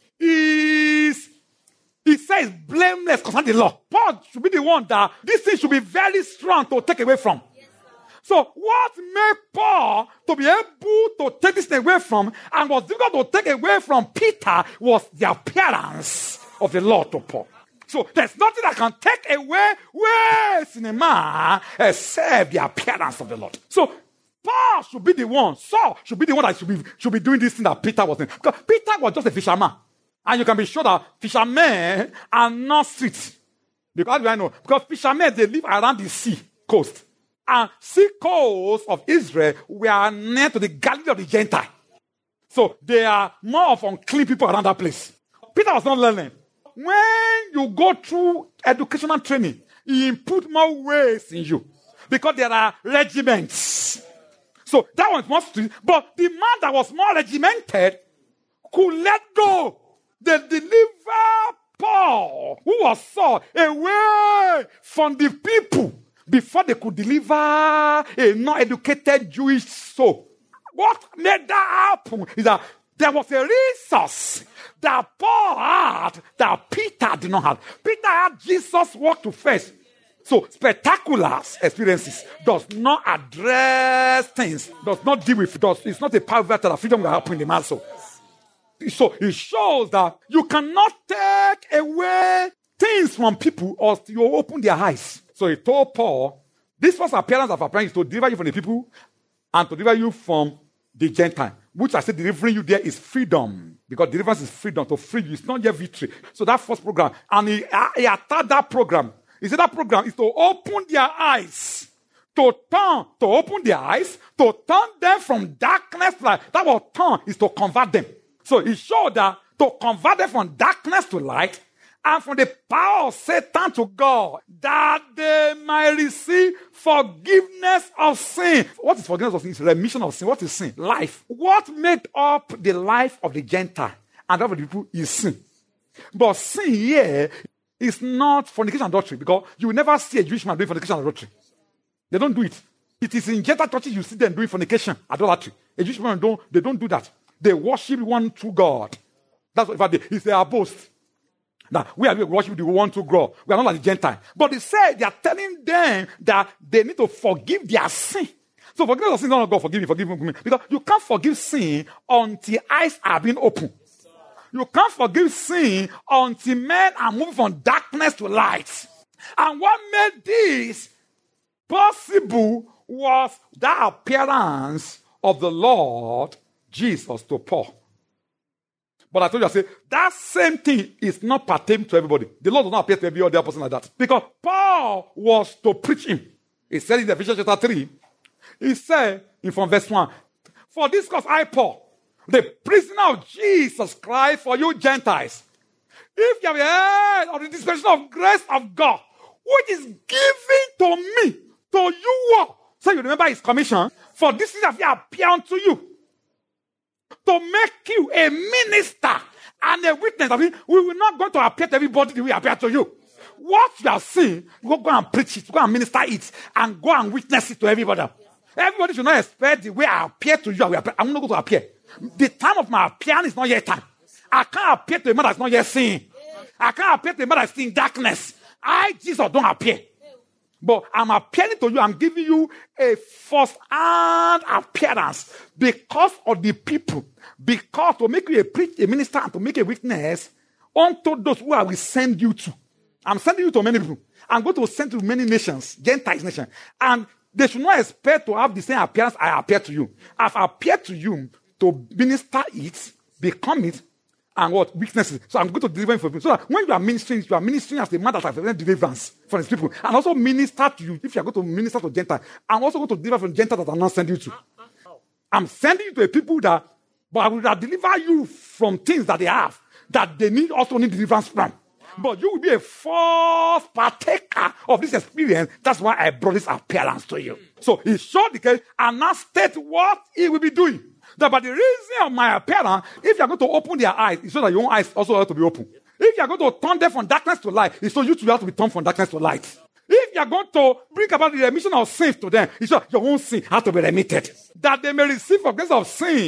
Speaker 2: his, he says, blameless concerning the law. Paul should be the one that this thing should be very strong to take away from. Yes, so what made Paul to be able to take this thing away from and was difficult to take away from Peter was the appearance of the law to Paul. So there's nothing that can take away words in a man except the appearance of the Lord. So Paul should be the one, Saul should be the one that should be, should be doing this thing that Peter was doing. Because Peter was just a fisherman. And you can be sure that fishermen are not streets. Because I know, because fishermen, they live around the sea coast. And sea coast of Israel were near to the Galilee of the Gentile. So they are more of unclean people around that place. Peter was not learning. When you go through educational training, he input more ways in you. Because there are regiments. So that was more strict. But the man that was more regimented could let go. They deliver Paul, who was Saul, away from the people before they could deliver a non-educated Jewish soul. What made that happen is that there was a resource that Paul had that Peter did not have. Peter had Jesus walk to face. So spectacular experiences does not address things, does not deal with, does, it's not a pervert that freedom will happen in the man's soul. So it shows that you cannot take away things from people or you open their eyes. So he told Paul, this first appearance of appearance is to deliver you from the people and to deliver you from the Gentile. Which I said delivering you there is freedom. Because deliverance is freedom, to free you. It's not yet victory. So that first program, and he, he attacked that program. He said that program is to open their eyes. To turn, to open their eyes, to turn them from darkness to light. That word turn is to convert them. So he showed that to convert them from darkness to light and from the power of Satan to God, that they might receive forgiveness of sin. What is forgiveness of sin? It's remission of sin. What is sin? Life. What made up the life of the Gentile and of the people is sin. But sin here is not fornication and adultery, because you will never see a Jewish man doing fornication and adultery. They don't do it. It is in Gentile churches you see them doing fornication, idolatry. A Jewish man don't, they don't do that. They worship one true God. That's what they, it's their boast. Now, we are worshiping the one true God. We are not like the Gentile. But they say they are telling them that they need to forgive their sin. So forgiveness of sin is not God, forgive me, forgive me. Because you can't forgive sin until eyes are being opened. You can't forgive sin until men are moving from darkness to light. And what made this possible was the appearance of the Lord Jesus to Paul. But I told you, I said, that same thing is not pertaining to everybody. The Lord does not appear to every other person like that. Because Paul was to preach him. He said in Ephesians chapter three, he said, in from verse one, for this cause I, Paul, the prisoner of Jesus Christ for you Gentiles, if you have heard of the dispensation of grace of God, which is given to me, to you all. So you remember his commission, for this is have appeared unto you, to make you a minister and a witness. I mean, we will not go to appear to everybody the way we appear to you. What you have seen, go, go and preach it, go and minister it, and go and witness it to everybody. Everybody should not expect the way I appear to you. I will appear. I'm not going to appear. The time of my appearance is not yet time. I can't appear to a man that's not yet seen. I can't appear to a man that's in darkness. I, Jesus, don't appear. But I'm appearing to you. I'm giving you a first-hand appearance because of the people. Because to make you a preach, a minister, and to make a witness unto those who I will send you to. I'm sending you to many people. I'm going to send to many nations, Gentiles nations. And they should not expect to have the same appearance I appear to you. I've appeared to you to minister it, become it, and what? Weaknesses. So I'm going to deliver it for you. So that when you are ministering, you are ministering as the man that has presented deliverance for his people. And also minister to you, if you are going to minister to Gentiles. I'm also going to deliver from Gentiles that I'm not sending you to. I'm sending you to a people that, but I will deliver you from things that they have, that they need also need deliverance from. But you will be a first partaker of this experience. That's why I brought this appearance to you. So he showed the case and now state what he will be doing. That by the reason of my appearance, if you are going to open their eyes, it's so that your own eyes also have to be open. If you are going to turn them from darkness to light, it's so you too have to be turned from darkness to light. If you are going to bring about the remission of sins to them, it's so your own sin has to be remitted. That they may receive forgiveness of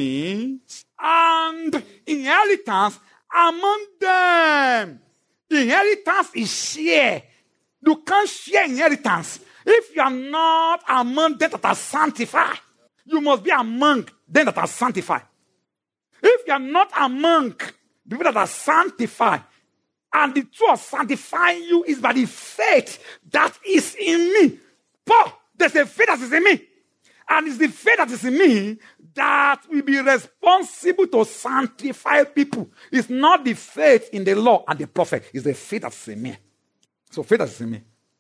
Speaker 2: sins and inheritance among them. Inheritance is share. You can't share inheritance if you are not among them that are sanctified. You must be among them that are sanctified. If you are not among people that are sanctified, and the truth of sanctifying you is by the faith that is in me. Paul, there's a faith that is in me. And it's the faith that is in me that will be responsible to sanctify people. It's not the faith in the law and the prophet. It's the faith that's in me. So faith that is in me.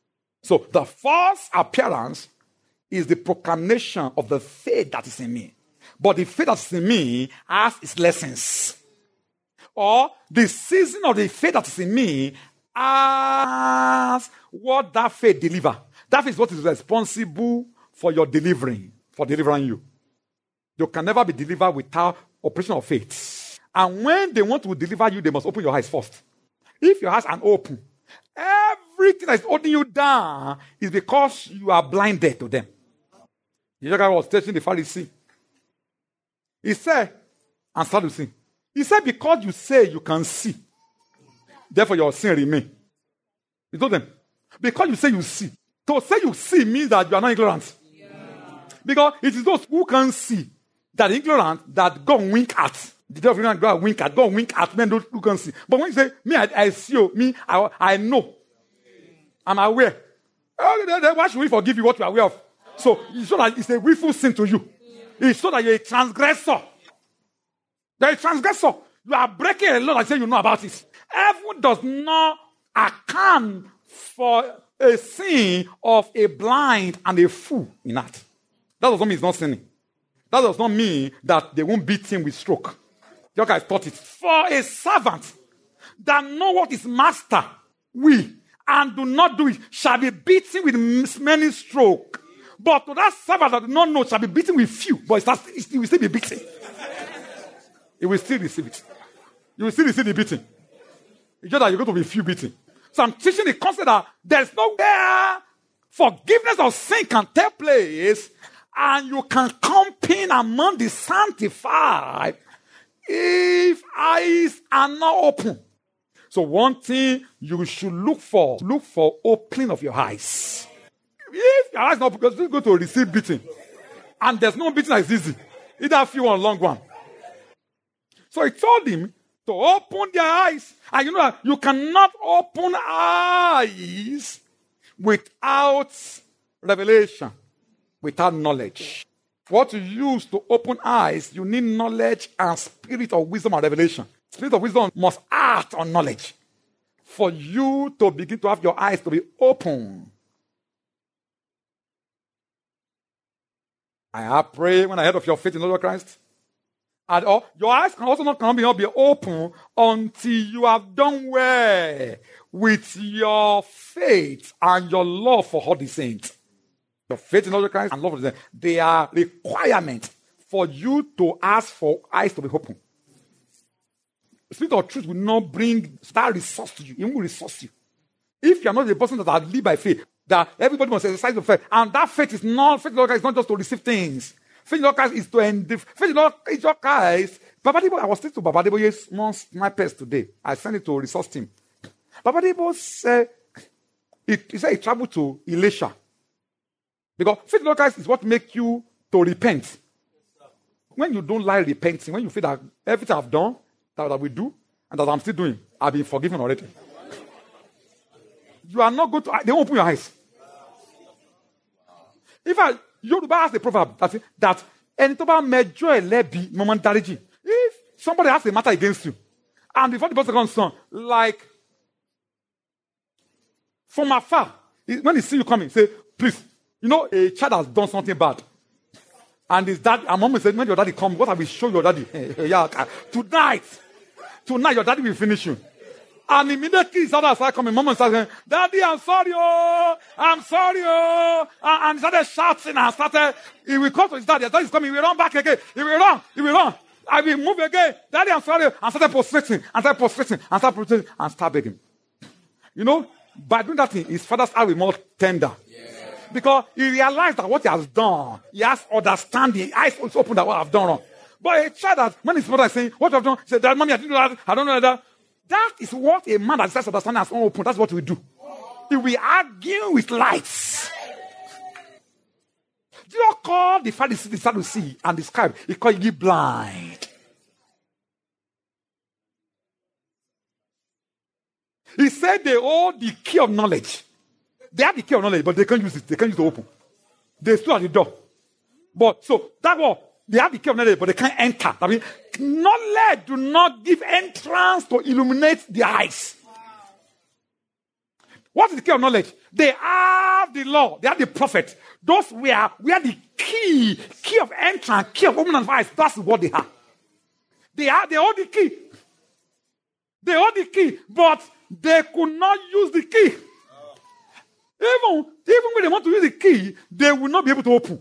Speaker 2: So the first appearance is the proclamation of the faith that is in me. But the faith that is in me has its lessons. Or the season of the faith that is in me as what that faith delivers. That is what is responsible for your delivering, for delivering you. You can never be delivered without operation of faith. And when they want to deliver you, they must open your eyes first. If your eyes are open, everything that is holding you down is because you are blinded to them. Jesus was teaching the Pharisee. He said, and Sadducee, he said, because you say you can see, therefore your sin remains. He told them, because you say you see. To say you see means that you are not ignorant. Yeah. Because it is those who can see that are ignorant that God wink at. The devil ignorant God wink at. God wink at men who can see. But when you say, me, I, I see you, me, I, I know. I'm aware. Oh, then, then why should we forgive you what you are aware of? So it's so that it's a willful sin to you. It's so that you're a transgressor. You're a transgressor. You are breaking a law and say you know about it. Heaven does not account for a sin of a blind and a fool in that. That does not mean he's not sinning. That does not mean that they won't beat him with stroke. You guys taught it. For a servant that know what his master will and do not do it shall be beaten with many strokes. But to that servant that do not know shall be beaten with few. But it will still be beaten. It will still receive it. You will still receive the beating. It's just that you're going to be few beating. So I'm teaching the concept that there's nowhere forgiveness of sin can take place and you can come in among the sanctified if eyes are not open. So one thing you should look for, look for opening of your eyes. If your eyes are not open, because you're going to receive beating. And there's no beating that is easy. Either a few or a long one. So he told him to open their eyes. And you know that you cannot open eyes without revelation, without knowledge. What you use to open eyes, you need knowledge and spirit of wisdom and revelation. Spirit of wisdom must act on knowledge for you to begin to have your eyes to be open. I pray when I heard of your faith in the Lord Christ. And oh, your eyes can also not, cannot be open until you have done well with your faith and your love for all the saints. Your faith in the Lord Christ and love for the saints, they are requirements for you to ask for eyes to be open. The Spirit of truth will not bring that resource to you. It will resource you. If you are not the person that has lived by faith, That everybody must exercise the faith. And that faith is not, faith in Lord Christ is not just to receive things. Faith in Lord Christ is to end. Faith in Lord Christ. Baba Debo, I was saying to Baba Debo, yes, one snipers today. I sent it to a resource team. Baba Debo said, he, he said he traveled to Elisha. Because faith in Lord Christ is what makes you to repent. When you don't like repenting, when you feel that everything I've done, that, that we do, and that I'm still doing, I've been forgiven already. You are not going to, they won't open your eyes. In fact, Yoruba has a proverb that, that if somebody has a matter against you, and before the person comes on, like, from afar, when he see you coming, say, please, you know, a child has done something bad. And his dad, and mom said, when your daddy comes, what have we show your daddy? Yeah, tonight, tonight your daddy will finish you. And immediately his father started coming. Mom started saying, Daddy, I'm sorry, oh, I'm sorry, oh. And, and he started shouting and started, he will come to his daddy. His daddy is coming, he will run back again. He will run, he will run. I will move again. Daddy, I'm sorry. And started prostrating, and started prostrating, and started prostrating, and started begging. You know, by doing that thing, his father's heart will be more tender. Because he realized that what he has done, he has understanding, eyes is open that what I've done wrong. But a child that, when his mother is saying, what I've done, he said, Dad, mommy, I didn't do that, I don't know that. That is what a man that says understanding has open. That's what we do. He will argue with lights. Do you call the Pharisees, the Sadducees, and the scribe? He called you blind. He said they hold the key of knowledge. They have the key of knowledge, but they can't use it. They can't use it to open. They stood at the door. But so that was, they have the key of knowledge, but they can't enter. I mean, knowledge do not give entrance to illuminate the eyes. What is the key of knowledge? They have the law. They have the prophet. Those were, were the key, key of entrance, key of opening of eyes. That's what they have. They have, they hold the key. They hold the key, but they could not use the key. Even, even when they want to use the key, they will not be able to open.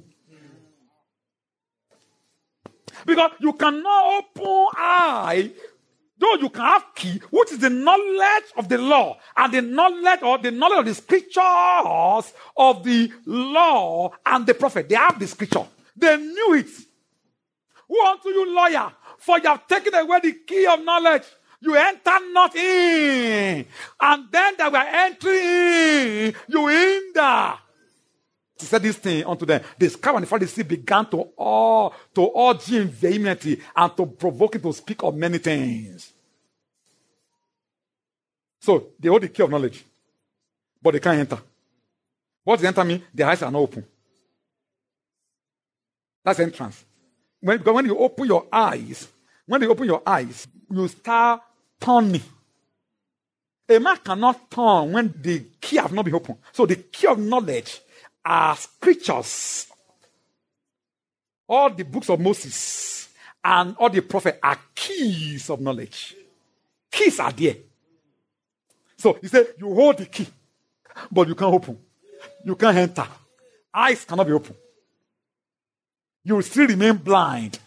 Speaker 2: Because you cannot open eye, though you can have key, which is the knowledge of the law, and the knowledge or the knowledge of the scriptures of the law and the prophet. They have the scripture. They knew it. Who unto you, lawyer? For you have taken away the key of knowledge. You enter not in. And then they were entering in. You hinder. He said this thing unto them. The scribe and the Pharisee began to awe, to urge him vehemently and to provoke him to speak of many things. So they hold the key of knowledge, but they can't enter. What does enter mean? Their eyes are not open. That's entrance. When, because when you open your eyes, when you open your eyes, you start turning. A man cannot turn when the key have not been opened. So the key of knowledge are scriptures. All the books of Moses and all the prophets are keys of knowledge. Keys are there. So he said, you hold the key, but you can't open. You can't enter. Eyes cannot be open. You will still remain blind.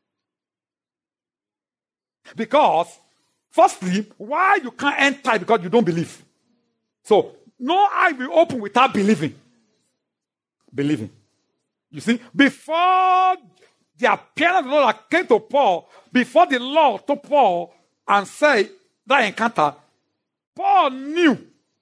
Speaker 2: Because, firstly, why you can't enter? Because you don't believe. So, no eye will open without believing. Believing. You see, before the appearance of the Lord that came to Paul, before the Lord to Paul and said that encounter, Paul knew.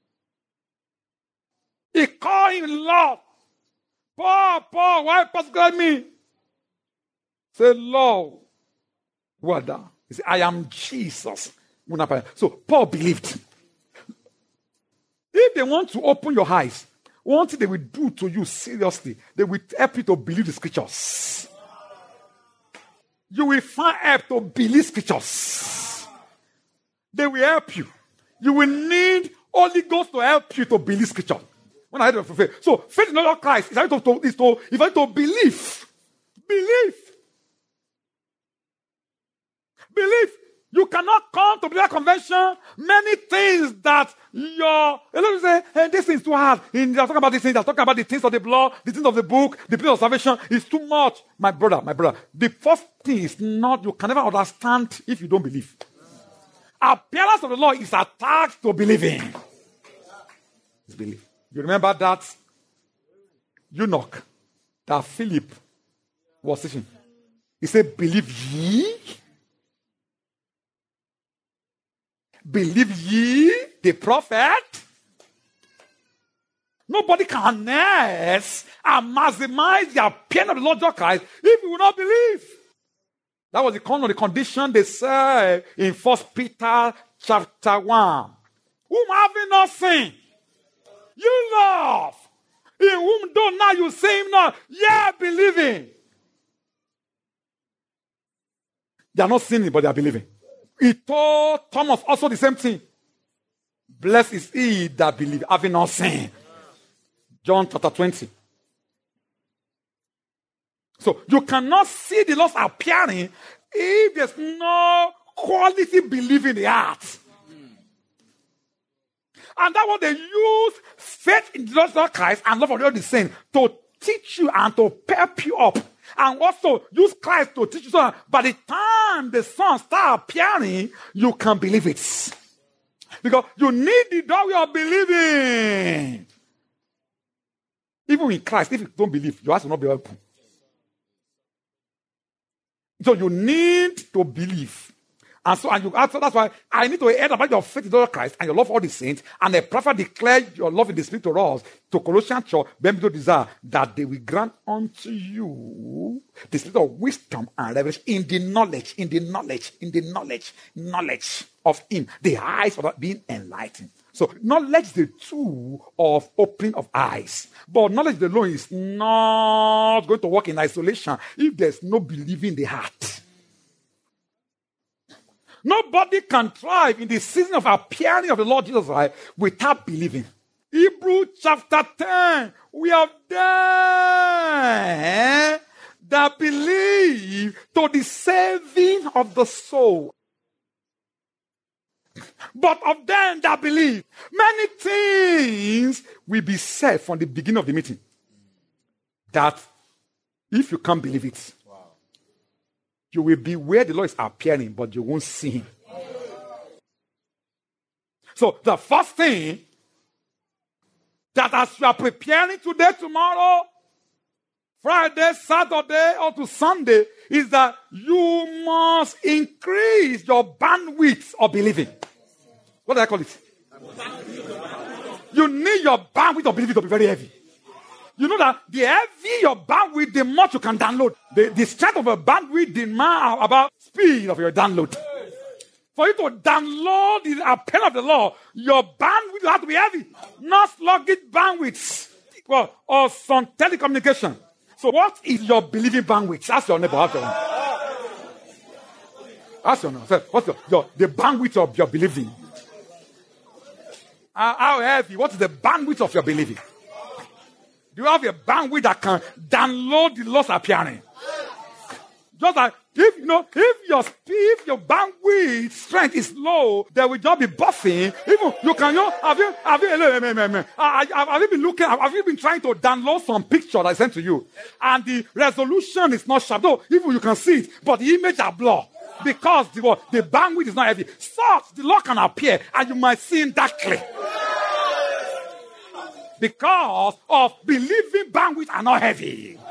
Speaker 2: He called him Lord. Paul, Paul, why persecute me? Say, Lord, who are thou? He said, I am Jesus. So Paul believed. If they want to open your eyes, one thing they will do to you seriously, they will help you to believe the scriptures. You will find help to believe scriptures. They will help you. You will need Holy Ghost to help you to believe scripture. When I heard of faith. So faith in the Lord Christ is to, to, is to, is to believe. Believe. Believe. You cannot come to the convention. Many things that your, let me say, hey, this is too hard. They're talking about these things. They're talking about the things of the blood, the things of the book, the things of salvation. It's too much. My brother, my brother. The first thing is not, you can never understand if you don't believe. Appearance of the law is attached to believing. It's belief. You remember that eunuch that Philip was teaching? He said, believe ye? Believe ye the prophet? Nobody can nurse and maximize the appearance of the Lord Jesus Christ if you will not believe. That was the kind of the condition they said in First Peter chapter one. Whom having not seen, you love. In whom though now you see him not, yeah, believing. They are not sinning, but they are believing. He told Thomas also the same thing. Blessed is he that believes, having not seen. John chapter twenty. So you cannot see the Lord appearing if there's no quality belief in the heart. And that's what they use faith in the Lord Jesus Christ and love of the saints to teach you and to pep you up. And also use Christ to teach you. So by the time the Son starts appearing, you can believe it. Because you need the doorway of believing. Even in Christ, if you don't believe, your heart will not be open. So you need to believe. And so, and you, so that's why I need to hear about your faith in Jesus Christ and your love for all the saints. And the prophet declared your love in the Spirit to us, to Colossians church, when we desire that they will grant unto you the spirit of wisdom and revelation in the knowledge, in the knowledge, in the knowledge, knowledge of Him. The eyes of being enlightened. So knowledge is the tool of opening of eyes. But knowledge alone is not going to work in isolation if there's no belief in the heart. Nobody can thrive in the season of appearing of the Lord Jesus Christ without believing. Hebrews chapter ten. We have them that believe to the saving of the soul. But of them that believe, many things will be said from the beginning of the meeting. That if you can't believe it, you will be where the Lord is appearing, but you won't see Him. So the first thing, that as you are preparing today, tomorrow, Friday, Saturday, or to Sunday, is that you must increase your bandwidth of believing. What do I call it? You need your bandwidth of believing to be very heavy. You know that the heavier your bandwidth, the more you can download. The, the strength of a bandwidth demands about speed of your download. For you to download the appeal of the law, your bandwidth will have to be heavy. Not sluggish bandwidths. Well, or some telecommunication. So what is your believing bandwidth? Ask your neighbor. Ask your neighbor. Ask your neighbor. What's your, your, the bandwidth of your believing? Uh, how heavy? What is the bandwidth of your believing? Do you have a bandwidth that can download the Lord's appearing? Just like, if you know, if your if your bandwidth strength is low, there will just be buffing. Even you can, you know, have you have you have, have you been looking? Have you been trying to download some picture I sent to you, and the resolution is not sharp? Though even you can see it, but the image are blurred because the the bandwidth is not heavy. So the Lord can appear, and you might see Him darkly. Because of believing bandwidth are not heavy.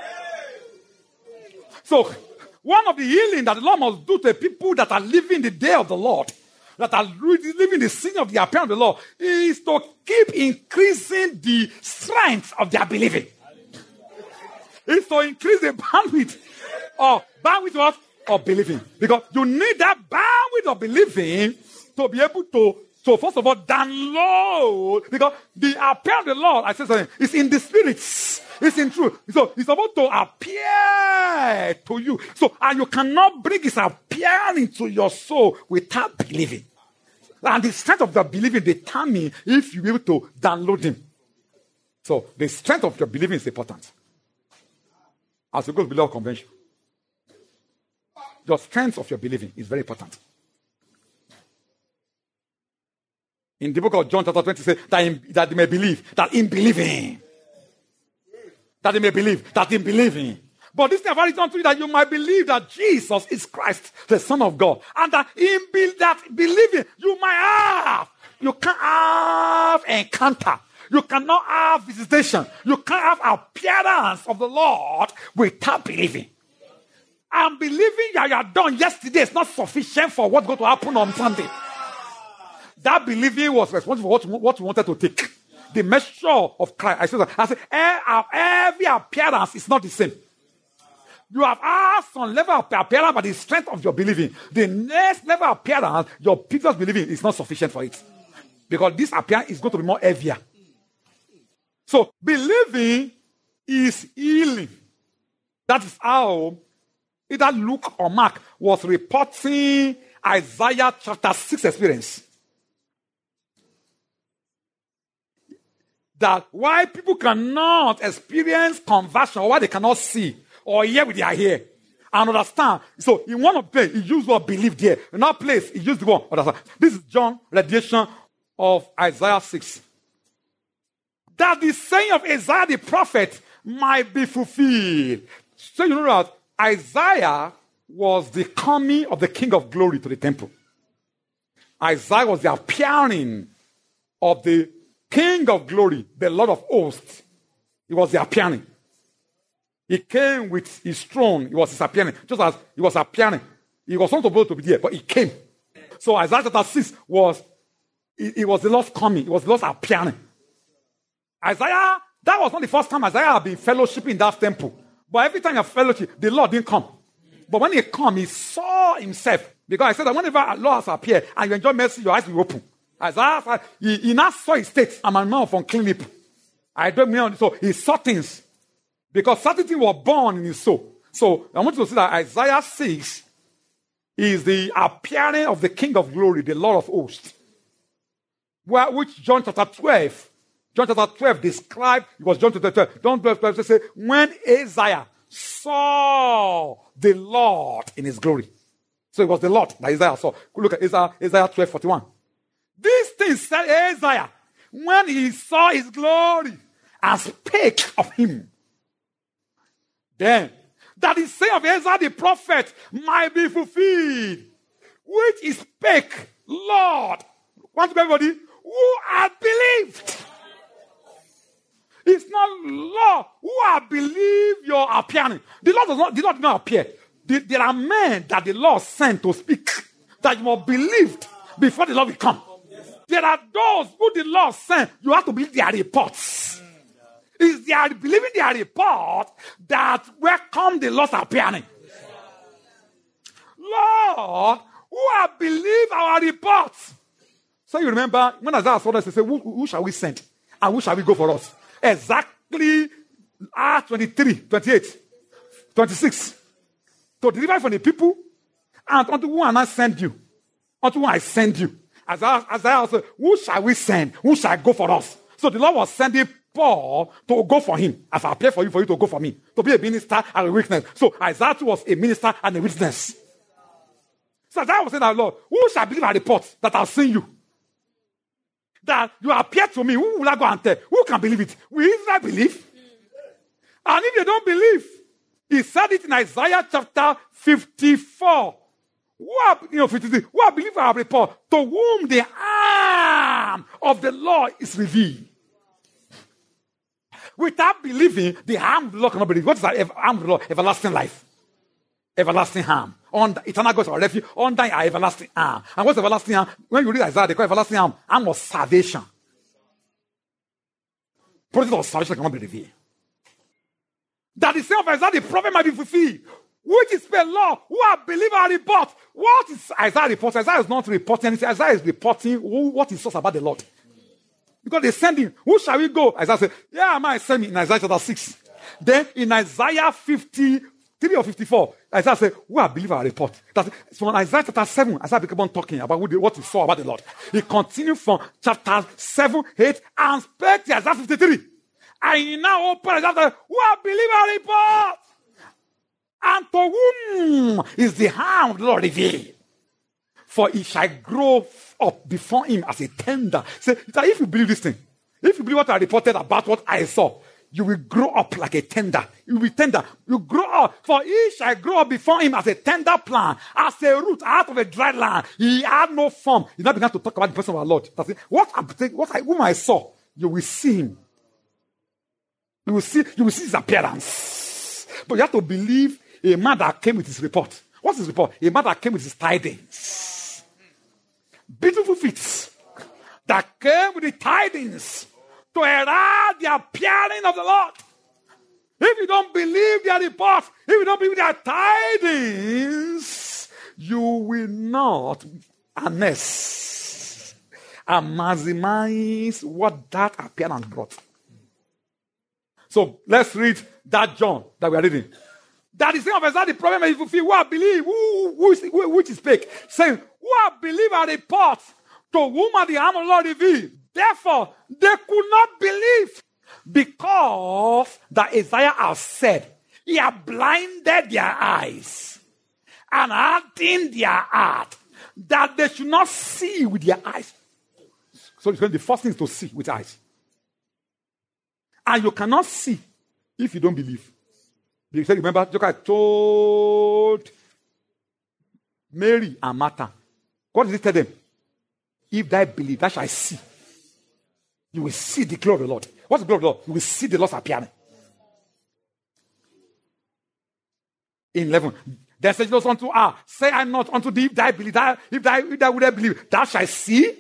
Speaker 2: So, one of the healing that the Lord must do to people that are living the day of the Lord, that are living the scene of the appearance of the Lord, is to keep increasing the strength of their believing. It's to increase the bandwidth of bandwidth what? Of believing. Because you need that bandwidth of believing to be able to So first of all, download, because the appearance of the Lord, I said something, is in the spirits. It's in truth. So it's about to appear to you. So, and you cannot bring His appearing to your soul without believing. And the strength of the believing determines if you're able to download Him. So the strength of your believing is important. As you go to the law convention, the strength of your believing is very important. In the book of John chapter twenty, it says that, in, that they may believe, that in believing, that they may believe, that in believing. But this thing I've already done to you, that you might believe that Jesus is Christ, the Son of God, and that in be, that believing you might have, you can have encounter. You cannot have visitation. You can't have appearance of the Lord without believing. And believing that you are done yesterday is not sufficient for what's going to happen on Sunday. That believing was responsible for what you, what you wanted to take. The measure of Christ. I said, I said every appearance is not the same. You have asked some level of appearance by the strength of your believing. The next level of appearance, your previous believing is not sufficient for it. Because this appearance is going to be more heavier. So, believing is healing. That is how either Luke or Mark was reporting Isaiah chapter six experience. That why people cannot experience conversion, or why they cannot see, or hear with their ear, and understand. So, in one of them, he used the word believe there. In that place, he used the word understand. This is John radiation of Isaiah six. That the saying of Isaiah the prophet might be fulfilled. So you know that Isaiah was the coming of the King of Glory to the temple. Isaiah was the appearing of the King of Glory, the Lord of hosts. He was the appearing. He came with his throne. He was his appearing. Just as he was appearing. He was not supposed to be there, but he came. So Isaiah chapter six was, it, it was the Lord's coming. It was the Lord's appearing. Isaiah, that was not the first time Isaiah had been fellowshipping in that temple. But every time you fellowship, the Lord didn't come. But when he came, he saw himself. Because I said that whenever the Lord has appeared and you enjoy mercy, your eyes will open. Isaiah, he, he now saw his state. I'm a man of unclean lip. I don't know. So he saw things. Because certain things were born in his soul. So I want you to see that Isaiah six is the appearing of the King of Glory, the Lord of hosts. Well, which John chapter twelve, John chapter twelve described, it was John chapter twelve. John twelve, twelve say, when Isaiah saw the Lord in his glory. So it was the Lord that Isaiah saw. Look at Isaiah, Isaiah twelve forty-one. These things said Isaiah when he saw his glory and spake of him. Then, that the saying of Isaiah the prophet might be fulfilled, which he spake, Lord, once again, everybody, who had believed. It's not Lord who have believed your appearing. The Lord does not, the Lord did not appear. The, there are men that the Lord sent to speak that you must believe before the Lord will come. There are those who the Lord sent. You have to believe their reports. It's their believing their report that welcome the Lord's appearing. Lord, who have believed our reports. So you remember when Isaiah saw us, he said, who, who shall we send? And who shall we go for us? Exactly Acts twenty-three, twenty-eight, twenty-six. To deliver from the people, and unto whom I send you. Unto whom I send you. Isaiah, Isaiah said, who shall we send? Who shall go for us? So the Lord was sending Paul to go for him. As I appear for you, for you to go for me. To be a minister and a witness. So Isaiah was a minister and a witness. So Isaiah was saying that, Lord, who shall believe our report that I've seen you? That you appear to me, who will I go and tell? Who can believe it? Will Israel believe? And if they don't believe, he said it in Isaiah chapter fifty-four. Who have, you know, fifty-three, who have believed our report, to whom the arm of the Lord is revealed. Without believing, the arm of the Lord cannot believe. What is that arm of the Lord? Everlasting life. Everlasting arm. On the eternal God our refuge. Under our everlasting arm. And what's everlasting arm? When you read Isaiah, they call everlasting arm. Arm of salvation. Process of salvation cannot be revealed. That the saying of Isaiah the prophet might be fulfilled. Which is the law. Who have believed our report? What is Isaiah reporting? Isaiah is not reporting anything. Isaiah is reporting what he saw about the Lord. Because they send him. Who shall we go? Isaiah said, yeah, I might send me in Isaiah chapter six. Then in Isaiah fifty-three or fifty-four, Isaiah said, who have believed our report? That's, from Isaiah chapter seven, Isaiah began on talking about what he saw about the Lord. He continued from chapter seven, eight, and spake to Isaiah fifty-three. And he now opened Isaiah, who have believed our report? And to whom is the hand of the Lord revealed? For he shall grow up before him as a tender. Say, so if you believe this thing, if you believe what I reported about what I saw, you will grow up like a tender. You will be tender. You grow up. For he shall grow up before him as a tender plant, as a root out of a dry land. He had no form. He now began to talk about the person of our Lord. That's it. What I, what I, whom I saw, you will see him. You will see, you will see his appearance. But you have to believe a man that came with his report. What's his report? A man that came with his tidings. Beautiful feet that came with the tidings to herald the appearing of the Lord. If you don't believe their report, if you don't believe their tidings, you will not harness and maximize what that appearance brought. So let's read that John that we are reading. That is saying of the problem is if you feel who I believe, who, who, is, who which is fake, saying, who I believe a report to whom are the arm of the Lord revealed. Therefore, they could not believe because that Isaiah has said, he has blinded their eyes and hardened their heart that they should not see with their eyes. So it's going to be the first thing is to see with eyes. And you cannot see if you don't believe. You say, remember, Jesus told Mary and Martha, what did he tell them? If thou believe, thou shalt see. You will see the glory of the Lord. What's the glory of the Lord? You will see the Lord's appearing. In eleven, then said Jesus unto her, say I not unto thee, if thou believe, thou, if thou, if thou wouldest believe, thou shalt see.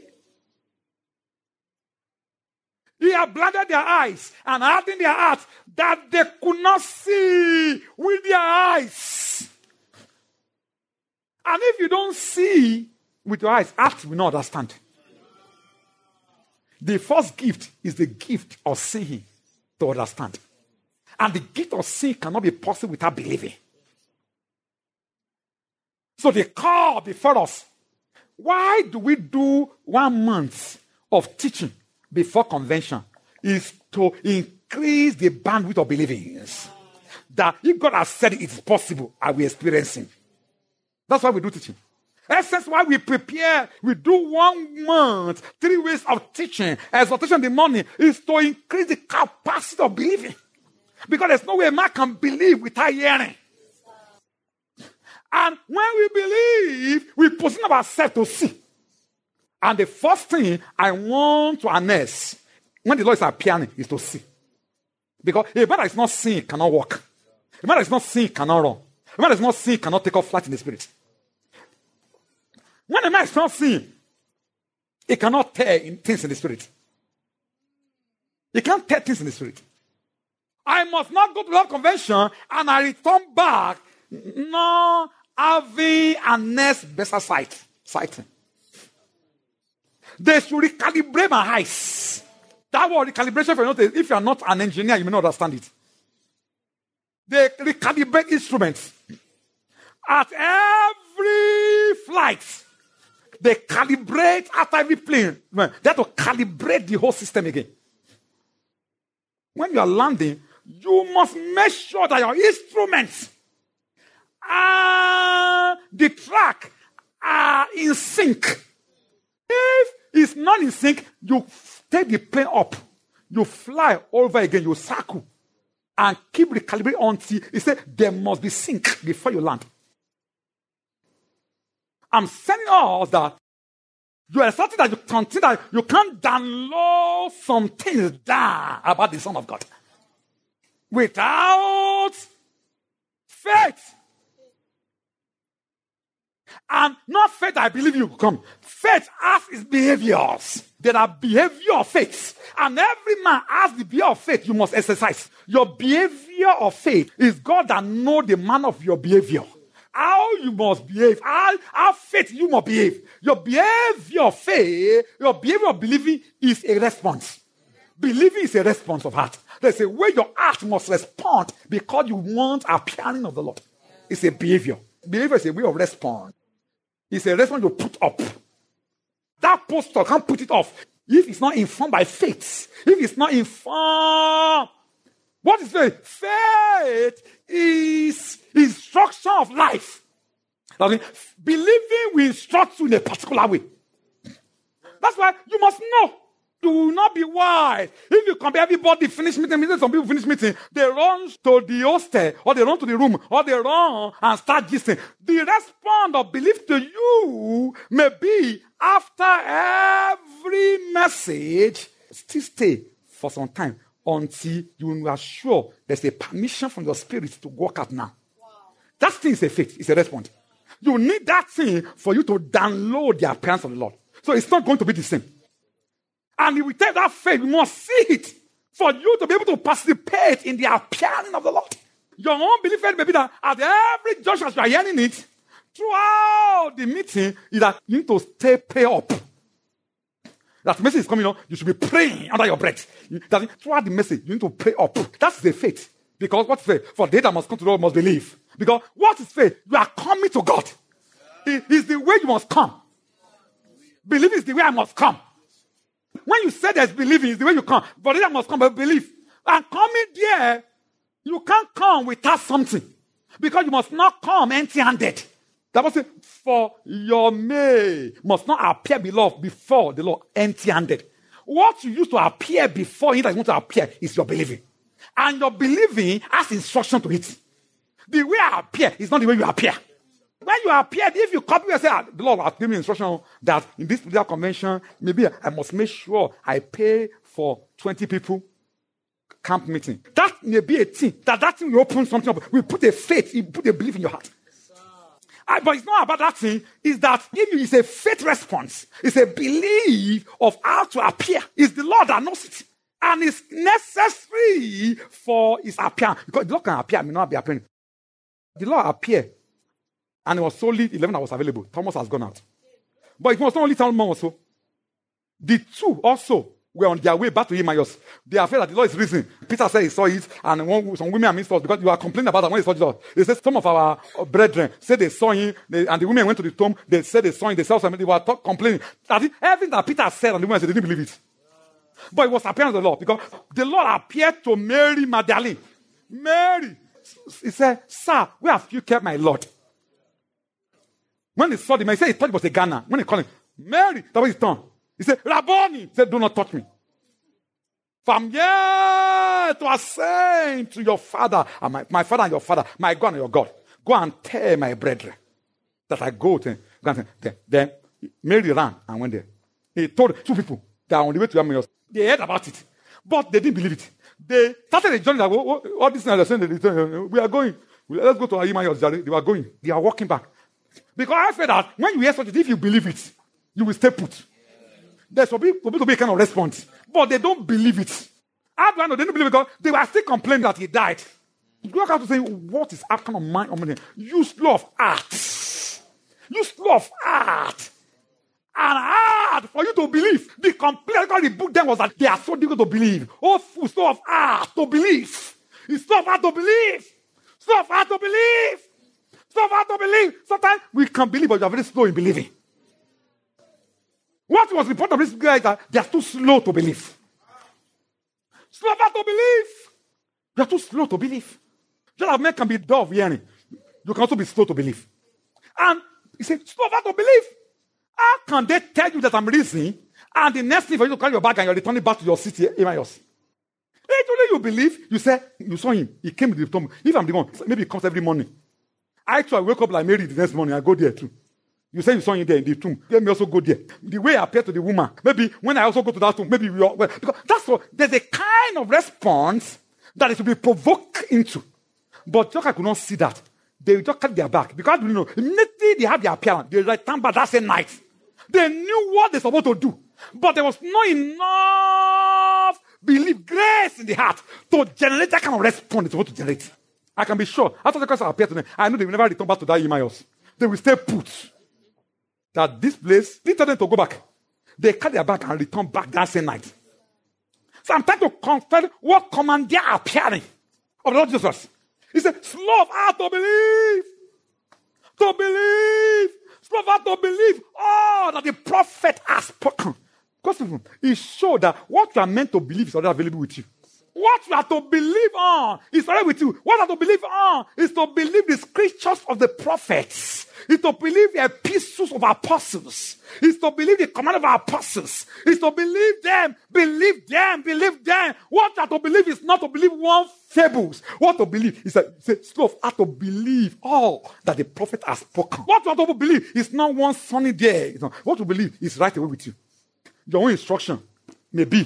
Speaker 2: He had blinded their eyes and hardened their hearts that they could not see with their eyes. And if you don't see with your eyes, heart will not understand. The first gift is the gift of seeing to understand. And the gift of seeing cannot be possible without believing. So the call before us, why do we do one month of teaching before convention? Is to increase the bandwidth of believing. That if God has said it is possible, are we experiencing? That's why we do teaching. Essence why we prepare, we do one month, three weeks of teaching, exhortation in the morning, is to increase the capacity of believing. Because there's no way a man can believe without hearing. And when we believe, we position ourselves to see. And the first thing I want to harness when the Lord is appearing is to see. Because a man that is not seeing cannot walk. A man that is not seeing cannot run. A man that is not seeing cannot take off flight in the spirit. When a man is not seeing, he cannot tell things in the spirit. He can't tell things in the spirit. I must not go to the convention and I return back not having a next better sight. Sighting. They should recalibrate my eyes. That word recalibration, for you, if you are not an engineer, you may not understand it. They recalibrate instruments. At every flight, they calibrate after every plane. They have to calibrate the whole system again. When you are landing, you must make sure that your instruments and the track are in sync. If it's not in sync, you take the plane up, you fly over again, you circle, and keep recalibrating until it says there must be sync before you land. I'm saying all that you are something that you consider you can't download some things down about the Son of God without faith. And not faith I believe you come. Faith has its behaviors. There are behavior of faith. And every man has the behavior of faith you must exercise. Your behavior of faith is God that knows the man of your behavior. How you must behave. How, how faith you must behave. Your behavior of faith, your behavior of believing is a response. Believing is a response of heart. There's a way your heart must respond because you want appearing of the Lord. It's a behavior. Behavior is a way of response. It's a response you put up. That posture can't put it off. If it's not informed by faith, if it's not informed, what is faith? Faith is instruction of life. I mean, believing will instruct you in a particular way. That's why you must know. Do not be wise. If you compare everybody finish meeting, some people finish meeting, they run to the hostel, or they run to the room, or they run and start gisting. The response of belief to you may be after every message, still stay for some time until you are sure there's a permission from your spirit to work out now. Wow. That thing is a faith. It's a response. You need that thing for you to download the appearance of the Lord. So it's not going to be the same. And if we take that faith, we must see it for you to be able to participate in the appearing of the Lord. Your own belief may be that at every junction as you are hearing it, throughout the meeting, is that you need to stay pay up. That the message is coming on, you should be praying under your breath. That throughout the message, you need to pray up. That's the faith. Because what's faith? For they that must come to the Lord must believe. Because what is faith? You are coming to God. It is the way you must come. Believe is the way I must come. When you say there's believing, it's the way you come. But they that must come, but believe. And coming there, you can't come without something. Because you must not come empty-handed. That was it. For your May must not appear, beloved, before the Lord empty-handed. What you used to appear before Him that you want to appear is your believing. And your believing has instruction to it. The way I appear is not the way you appear. When you appear, if you copy and say, ah, the Lord has given me instruction that in this particular convention, maybe I must make sure I pay for twenty people camp meeting. That may be a thing. That that thing will open something up. We put a faith, we put a belief in your heart. Uh, but it's not about that thing. It's that if it's a faith response, it's a belief of how to appear. It's the Lord that knows it. And it's necessary for His appearance. Because the Lord can appear, may not be appearing. The Lord appeared. And it was solely eleven hours available. Thomas has gone out. But it was not only Thomas also. The two also were on their way back to Emmaus. They are afraid that the Lord is risen. Peter said he saw it, and one, some women amidst us, because you are complaining about that when they saw Jesus. They said some of our brethren said they saw him, they, and the women went to the tomb. They said they saw him. They saw something. They were talk, complaining. That it, everything that Peter said, and the women said they didn't believe it. But it was appearance of the Lord, because the Lord appeared to Mary Magdalene. Mary, he said, "Sir, where have you kept my Lord?" When they saw the man, he said he thought it was a Ghana. When they called him, "Mary," that was his tongue. He said, "Rabboni." He said, "Do not touch me. From here to ascend to your father, and my, my father and your father, my God and your God. Go and tell my brethren that I go to him." Then Mary ran and went there. He told two people that are on the way to Emmaus. They heard about it, but they didn't believe it. They started a journey. Like, oh, oh, all this thing, we are going. Let's go to Emmaus. They were going. They are walking back. Because I feel that when you hear something, if you believe it, you will stay put. There's supposed to be a kind of response. But they don't believe it. How do I know? They don't believe it because they were still complaining that he died. You have to say, what is that kind of mind? Use slow of art. Use slow of art. And hard for you to believe. The complaint of the book then was that they are so difficult to believe. Oh, slow of art to believe. It's slow of art to believe. Slow of art to believe. Slow of art to believe. Sometimes we can believe, but you are very slow in believing. What was important of this guy is that they are too slow to believe. Slow of art to believe. You are too slow to believe. Just like men can be dull of hearing, you can also be slow to believe. And he said, slow of art to believe. How can they tell you that I'm risen, and the next thing for you to carry your bag and you're returning back to your city, Emmaus? Actually, you believe, you say, you saw him, he came to the tomb. If I'm the one, maybe he comes every morning. I too, I wake up like Mary the next morning, I go there too. You say you saw him there in the tomb. Let me also go there. The way I appear to the woman, maybe when I also go to that tomb, maybe we are, well, because that's what, there's a kind of response that is to be provoked into. But Joker could not see that. They just cut their back. Because, you know, immediately they have their appearance. They return back that same night. They knew what they're supposed to do. But there was not enough belief, grace in the heart to generate that kind of response they're supposed to generate. I can be sure. After the Christ appeared to them, I know they will never return back to that Emmaus. They will stay put. That this place, they tell them to go back. They cut their back and return back that same night. So I'm trying to confirm what command they are appearing of the Lord Jesus. He said, slow of heart to believe. To believe. Slow of heart to believe all that the prophet has spoken. Because it showed that what you are meant to believe is already available with you. What you are to believe on is already with you. What you are to believe on is to believe the scriptures of the prophets. Is to believe the epistles of apostles. Is to believe the command of our apostles. Is to believe them. Believe them. Believe them. What you are to believe is not to believe one fables. What to believe is a, it's a slow of heart to believe all that the prophet has spoken. What you are to believe is not one sunny day. What you believe is right away with you. Your own instruction may be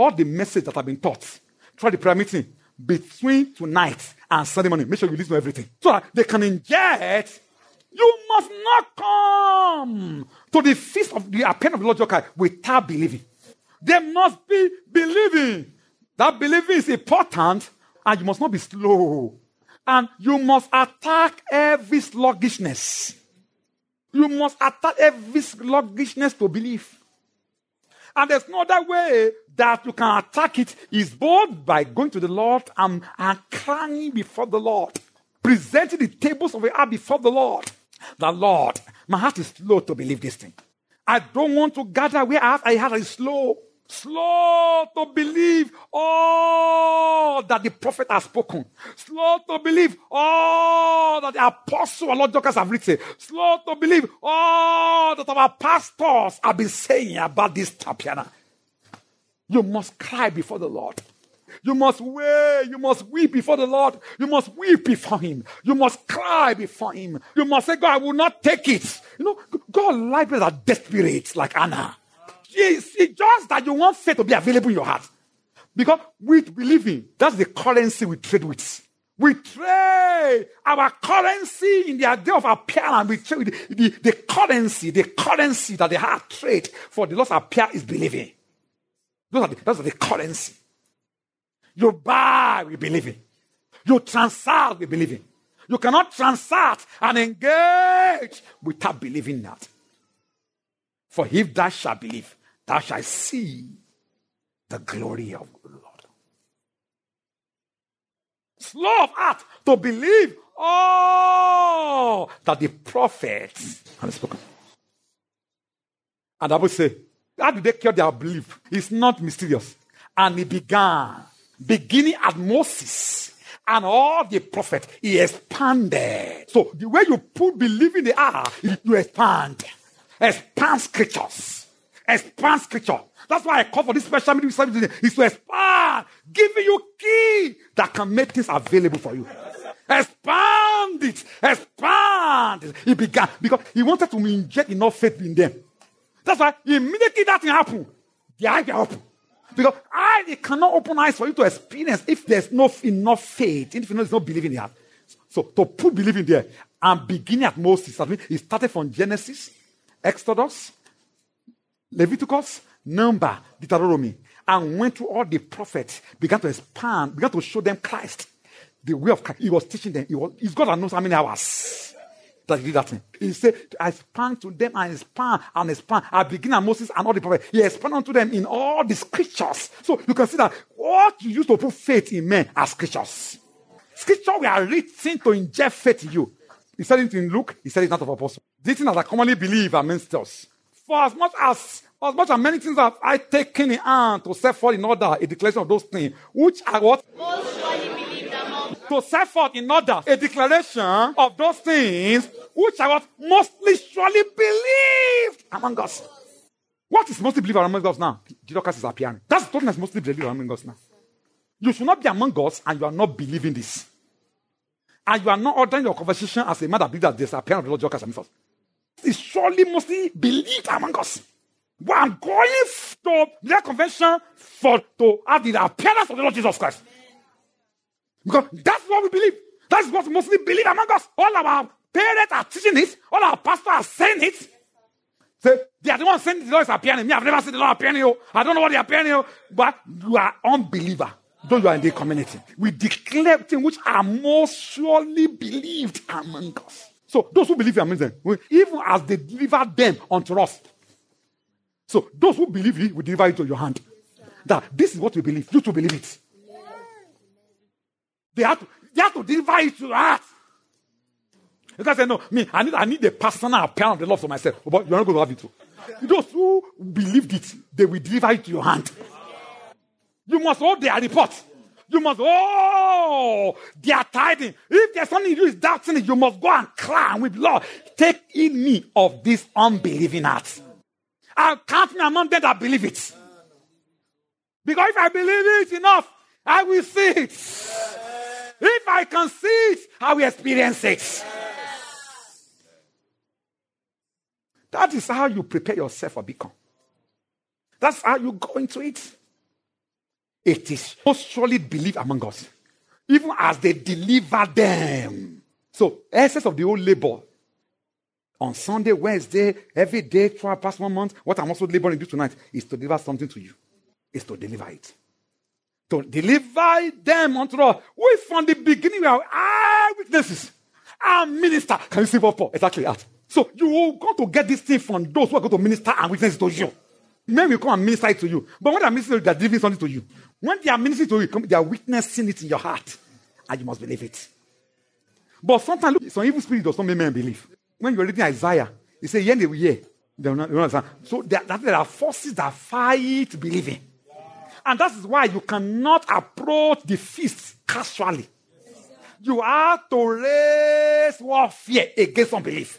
Speaker 2: all the message that have been taught throughout the prayer meeting between tonight and Sunday morning. Make sure you listen to everything so that they can inject. You must not come to the feast of the appearing of the Lord your God without believing. They must be believing. That believing is important, and you must not be slow. And you must attack every sluggishness. You must attack every sluggishness to believe. And there's no other way that you can attack it is both by going to the Lord and, and crying before the Lord. Presenting the tables of your heart before the Lord. The Lord, my heart is slow to believe this thing. I don't want to gather where I heart is slow. Slow to believe all that the prophet has spoken. Slow to believe all that the apostle and Lord Jokers have written. Slow to believe all that our pastors have been saying about this Tapiana. You must cry before the Lord. You must wail. You must weep before the Lord. You must weep before Him. You must cry before Him. You must say, God, I will not take it. You know, God likes people that are desperate, like Anna. It's just that you want faith to be available in your heart. Because with believing, that's the currency we trade with. We trade our currency in the day of appearance. We trade with the, the, the currency, the currency that the heart trade for the Lord's appear is believing. Those are the, those are the currency. You buy with believing. You transact with believing. You cannot transact and engage without believing that. For if thou shalt believe, thou shalt see the glory of the Lord. Slow of heart to believe all that the prophets have spoken. And I would say, how did they cure their belief? It's not mysterious. And it began, beginning at Moses and all the prophets, he expanded. So the way you put belief in the air, you expand. Expand scriptures. Expand scripture. That's why I call for this special meeting service is to expand, giving you key that can make things available for you. Expand it. Expand it. He began because he wanted to inject enough faith in them. That's why immediately that thing happened, the eyes are open. Because I it cannot open eyes for you to experience if there's no enough faith, if there's no belief in that. So to put belief in there and beginning at Moses, I mean, it started from Genesis, Exodus, Leviticus, Number, Deuteronomy, and went through all the prophets, began to expand, began to show them Christ, the way of Christ. He was teaching them. He was, it's God that knows how many hours that he did that thing. He said, I expand to them and expand and expand. I begin at Moses and all the prophets. He expanded unto them in all the scriptures. So you can see that what you used to put faith in men are scriptures. Scripture we are written to inject faith in you. He said it in Luke, he said it not of apostles. These things that I commonly believe amongst us. For as much as as much as many things have I taken in hand to set forth in order a declaration of those things, which are what? Most surely believed among. To set forth in order a declaration of those things, which are what? Mostly surely believed among us. What is mostly believed among us now? Jesus is appearing. That's the thing that's mostly believed among us now. You should not be among us and you are not believing this. And you are not ordering your conversation as a man that believes that there's appearance of the Lord Jesus Christ. It's surely mostly believed among us. We are going to their convention for to have the appearance of the Lord Jesus Christ. Because that's what we believe. That's what we mostly believe among us. All our parents are teaching it. All our pastors are saying it. Say, they are the ones saying the Lord is appearing. Me, I've never seen the Lord appearing. I don't know what they are appearing. But you are unbeliever. Though you are in the community. We declare things which are most surely believed among us. So those who believe among them, even as they deliver them unto us. So those who believe it, we deliver it to your hand. That this is what we believe. You to believe it. They have to, they have to deliver it to your heart. You can say, no, me, I need, I need a personal appearance of the Lord for myself. But you're not going to have it too. Those who believed it, they will deliver it to your hand. You must hold their report. You must, oh, their tithing. If there's something you do is doubting it, you must go and cry with Lord. Take in me of this unbelieving heart. And count me among them that believe it. Because if I believe it enough, I will see it. If I can see it, I will experience it. That is how you prepare yourself for become. That's how you go into it. it is most surely believed among us, even as they deliver them. So, essence of the whole labor. On Sunday, Wednesday, every day, throughout past one month, what I'm also laboring to do tonight is to deliver something to you. Is to deliver it. To deliver them unto us. We from the beginning we are eyewitnesses. Our minister. Can you see what for? Exactly that. So you are going to get this thing from those who are going to minister and witness to you. Men will come and minister it to you. But when they are ministering, they are delivering something to you. When they are ministering to you, they are witnessing it in your heart. And you must believe it. But sometimes, look, some evil spirit does not make men believe. When you're reading Isaiah, you say, yeah, they will hear. They will not, they will not understand. So there, that, there are forces that fight believing. And that is why you cannot approach the feast casually. You have to raise warfare against unbelief.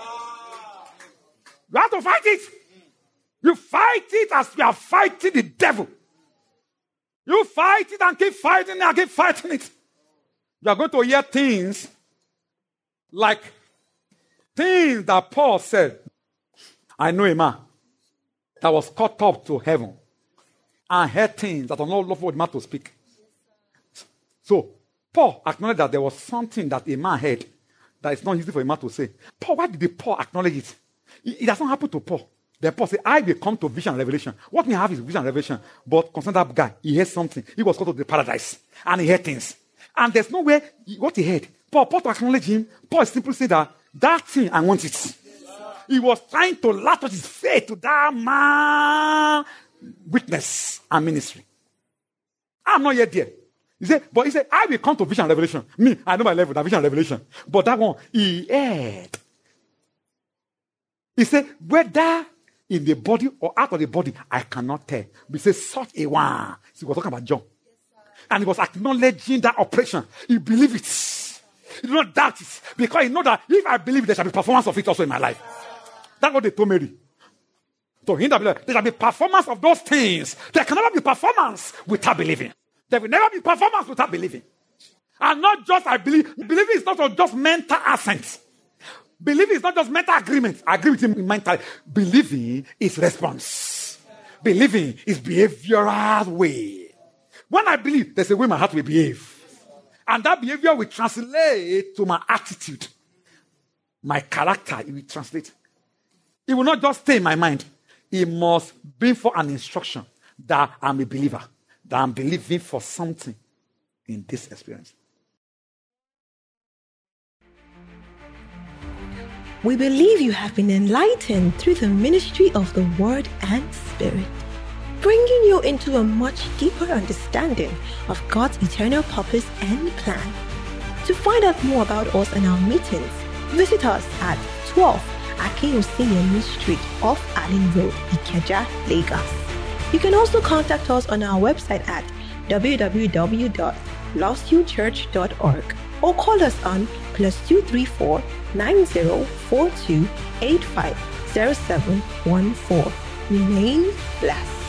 Speaker 2: You have to fight it. You fight it as you are fighting the devil. You fight it and keep fighting it and keep fighting it. You are going to hear things like things that Paul said. I know a man that was caught up to heaven and heard things that are not lawful for the man to speak. So, Paul acknowledged that there was something that a man heard that is not easy for a man to say. Paul, why did Paul acknowledge it? It, it does not happen to Paul. Then Paul said, I will come to vision and revelation. What may have is vision and revelation. But concerning that guy, he heard something. He was called to the paradise. And he heard things. And there's no way, what he heard. Paul, Paul to acknowledge him, Paul simply said that, that thing, I want it. He was trying to latch his faith to that man witness and ministry. I'm not yet there. He said, but he said, I will come to vision and revelation. Me, I know my level, that vision and revelation. But that one, he heard. He said, whether in the body or out of the body, I cannot tell. But he said, such a one. So he was talking about John. And he was acknowledging that operation. He believed it. He did not doubt it. Because he know that if I believe it, there shall be performance of it also in my life. That's what they told Mary. To him, there shall be performance of those things. There can never be performance without believing. There will never be performance without believing. And not just I believe. Believing is not just mental assent. Believing is not just mental agreement. I agree with him in mental. Believing is response. Believing is behavioral way. When I believe, there's a way my heart will behave. And that behavior will translate to my attitude. My character, it will translate. It will not just stay in my mind. It must be for an instruction that I'm a believer. That I'm believing for something in this experience.
Speaker 1: We believe you have been enlightened through the ministry of the Word and Spirit, bringing you into a much deeper understanding of God's eternal purpose and plan. To find out more about us and our meetings, visit us at twelve Akinwusinemi Street off Allen Road, Ikeja, Lagos. You can also contact us on our website at w w w dot lost you church dot org or call us on plus two three four nine zero four two eight five zero seven one four. Remain blessed.